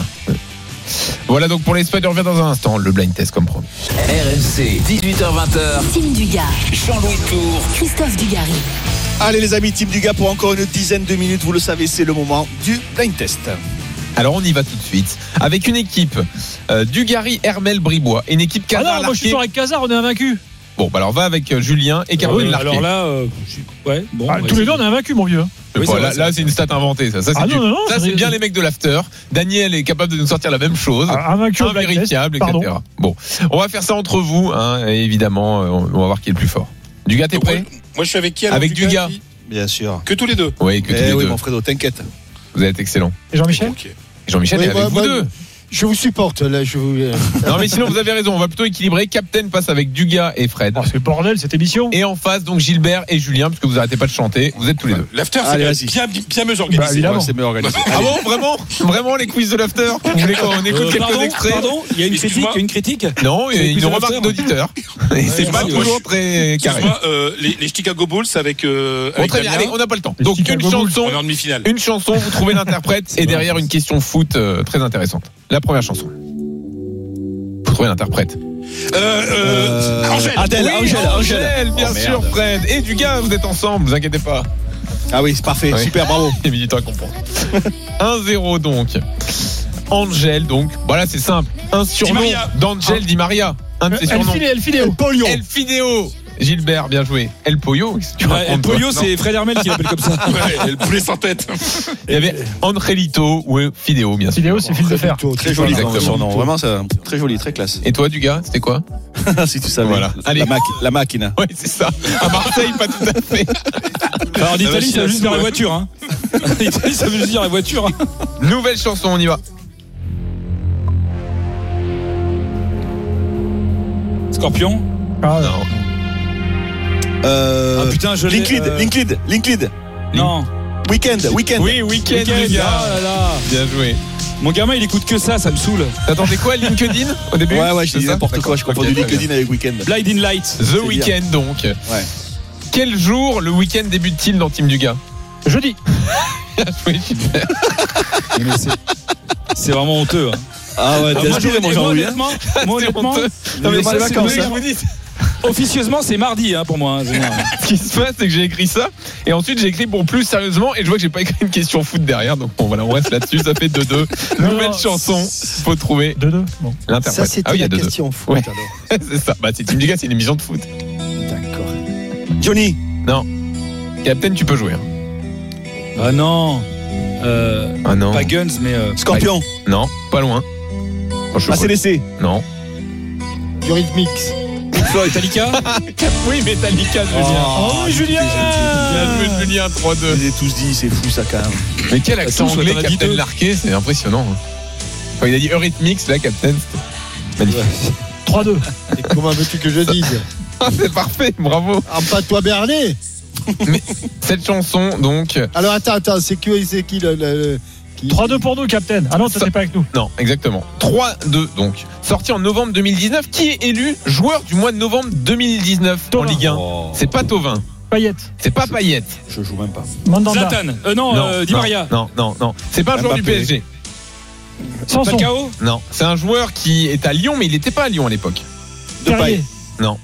Voilà donc pour l'Espagne, on revient dans un instant. Le blind test comme promis. RMC 18h20. Tim Dugas, Jean-Louis Tour, Christophe Dugarry. Allez les amis, Team Dugas, pour encore une dizaine de minutes, vous le savez, c'est le moment du blind test. Alors on y va tout de suite avec une équipe Dugarry, Hermel, Bribois, une équipe Casar. Moi je suis toujours avec Casar, on est invaincu. Bon, alors va avec Julien et Captain Larquet. Alors là, tous les deux on est invaincu, mon vieux. Là c'est une stat inventée, ça. C'est bien les mecs de l'after. Daniel est capable de nous sortir la même chose. Invérifiable, etc. Bon, on va faire ça entre vous, et évidemment, on va voir qui est le plus fort. Dugas, t'es prêt? Moi je suis avec qui? Avec Dugas. Bien sûr. Que tous les deux. Oui, que tous les deux. Mon Fredo, t'inquiète. Vous êtes excellent. Et Jean-Michel? Jean-Michel est avec vous deux. Je vous supporte là. Non mais sinon vous avez raison, on va plutôt équilibrer. Captain passe avec Dugas et Fred. C'est le bordel cette émission. Et en face donc Gilbert et Julien, parce que vous arrêtez pas de chanter. Vous êtes tous les deux. L'after c'est bien mieux organisé. C'est mieux organisé. Ah bon, vraiment les quiz de l'after. Vous voulez qu'on écoute quelques extraits? Pardon, il y a une critique. Non, il y a une remarque d'auditeur. Et c'est pas toujours très carré. Les Chicago Bulls avec. Très bien. Allez, on n'a pas le temps. Donc une chanson. On est en demi-finale. Une chanson, vous trouvez l'interprète et derrière une question foot très intéressante. La première chanson. Vous trouvez l'interprète. Angèle, bien sûr, Fred. Et Dugas, vous êtes ensemble, vous inquiétez pas. Ah oui, c'est parfait, super, bravo. Il y a mis du temps à comprendre. 1-0 donc. Angèle, donc. Voilà, c'est simple. Un surnom d'Angèle Di Maria. Un de ses surnoms. El Fideo. Gilbert, bien joué. El Pollo. El Pollo, c'est Fred Hermel qui l'appelle comme ça. Le poulet sans tête. Il y avait Angelito ou Fideo, bien sûr. Fideo, c'est fil de fer. Très joli surnom. Vraiment, ça, très joli, très classe. Et toi, Dugas, c'était quoi? Si tu savais. Voilà. Allez. La machina. Oui, c'est ça. À Marseille, pas tout à fait. Alors, en Italie, ça veut juste dire la voiture. En Italie, ça veut juste dire la voiture. Nouvelle chanson, on y va. Scorpion. Ah non. Putain, je l'ai. Linklead. Non. Weekend. Oui, Weekend, Dugas. Ah là là. Bien joué. Mon gamin, il écoute que ça me saoule. T'attendais quoi, LinkedIn au début? Ouais, je dis n'importe quoi, je confonds du LinkedIn avec Weekend. Blinding Lights. The Weekend donc. Ouais. Quel jour le week-end débute-t-il dans Team Dugas? Jeudi. Bien joué, super. C'est vraiment honteux. Hein. Ah ouais, honnêtement, non, mais c'est vacances. Officieusement, c'est mardi pour moi. Ce qui se passe, c'est que j'ai écrit ça et ensuite j'ai écrit bon plus sérieusement et je vois que j'ai pas écrit une question foot derrière. Donc bon voilà, on reste là-dessus. Ça fait 2-2. Nouvelle chanson. Faut trouver 2-2. Bon. L'interprète. Ça, c'était la question foot. Ouais. Alors. C'est ça. Bah, c'est Team Dugas, c'est une émission de foot. D'accord. Johnny. Non. Captain, tu peux jouer. Ah non. Ah non. Pas Guns, mais Scorpion. Non, pas loin. ACDC. Non. Eurythmics. Floyd, Metallica. Oui, Metallica, Julien. Oh oui, Julien. Bien joué, Julien, 3-2. Je les ai tous dit, c'est fou ça quand même. Mais quel accent tous, anglais, on en a dit Captain deux. Larquet, c'est impressionnant. Quand il a dit Eurythmics, là, Captain, c'était magnifique. 3-2. Et comment veux-tu que je dise? Ah, c'est parfait, bravo. Empâte-toi Bernet. Mais cette chanson, donc. Alors attends, c'est qui le 3-2 pour nous, Captain. Ah non, ça c'est pas avec nous. Non, exactement. 3-2, donc. Sorti en novembre 2019. Qui est élu joueur du mois de novembre 2019 en Ligue 1 C'est pas Thauvin. Payet. C'est pas Payet. Je joue même pas. Mandanda. Zlatan. Di Maria. Non. C'est pas un joueur du PSG. Sanson. Falcao. Non. C'est un joueur qui est à Lyon, mais il n'était pas à Lyon à l'époque. Carrier. Non.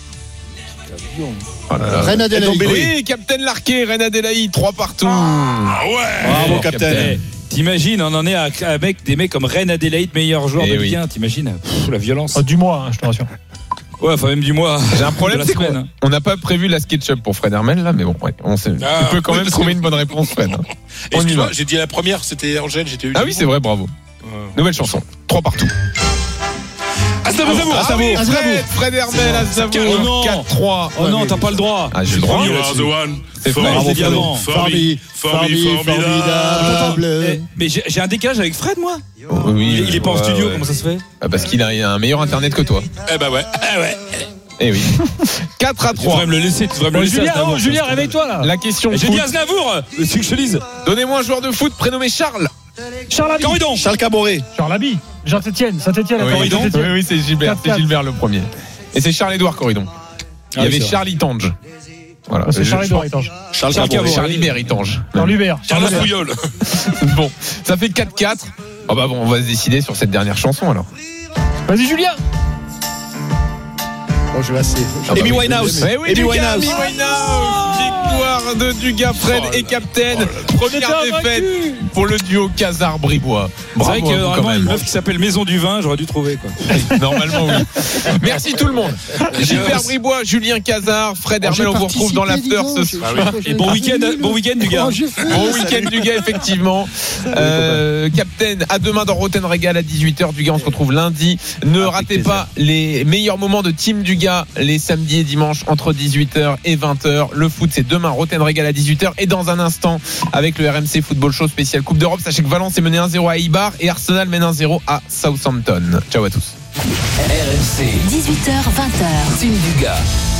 Oh là là. Reine Adélaïde. Oui, Captain Larquet, Reine Adélaïde, 3 partout. Ah ouais. Bravo, Captain. T'imagines, on en est à des mecs comme Reine Adélaïde, meilleur joueur de Ligue 1. T'imagines la violence. Du mois, je te rassure. Ouais, enfin même du mois. J'ai un problème, c'est qu'on n'a pas prévu la SketchUp pour Fred Hermel là, mais bon, ouais, tu peux quand même trouver une bonne réponse, Fred. Excuse-moi, j'ai dit la première, c'était Angèle, j'étais. Ah oui, c'est vrai, bravo. Nouvelle chanson, 3 partout. Aznavour. Fred Hermel, Aznavour, 4-3. Oh non, t'as pas le droit. Ah, j'ai le droit. You are the one. C'est Formidable. Formidable. Mais j'ai un décalage avec Fred, moi. Oui, il est pas en studio, comment ça se fait? Parce qu'il a un meilleur internet que toi. Eh bah ouais. Eh oui. 4-3. Tu devrais me le laisser. Julien, réveille-toi là. La question J'ai foot. dit Aznavour. C'est que je te lise. Donnez-moi un joueur de foot prénommé Charles. Charles Abi. Corridon. Charles Caboret. Charles Abi. Saint-Etienne. Oui, oui, c'est Gilbert. C'est Gilbert le premier. Et c'est Charles-Édouard Corridon. Il y avait Charles Itange. Voilà. C'est Charles-Édouard Itange. Charles Hubert Itange. Charles Hubert. Charles Fouillol. Bon, ça fait 4-4. Oh bah bon, on va se décider sur cette dernière chanson alors. Vas-y, Julien. Oh, je vais assez. Amy Winehouse. Eh oui, Amy Winehouse. Victoire de Dugas, Fred et Captain. Première défaite pour le duo Casar-Bribois. C'est vrai Bravo que à vous, quand vraiment même. une meuf qui s'appelle Maison du Vin, j'aurais dû trouver quoi. Normalement oui. Merci tout le monde. Gilbert Bribois, Julien Casar, Fred Hermel, on vous retrouve dans l'after ce soir. Et bon week-end du gars. Bon week-end du gars effectivement. Captain, à demain dans Roten Régal à 18h. Du gars, on se retrouve lundi. Ne ratez pas les meilleurs moments de Team du gars les samedis et dimanches entre 18h et 20h. Le foot c'est demain, Roten Régal à 18h et dans un instant avec le RMC Football Show spécial Coupe d'Europe. Sachez que Valence est mené 1-0 à Eibar et Arsenal mène 1-0 à Southampton. Ciao à tous. RMC 18h, 20h. Team Dugas.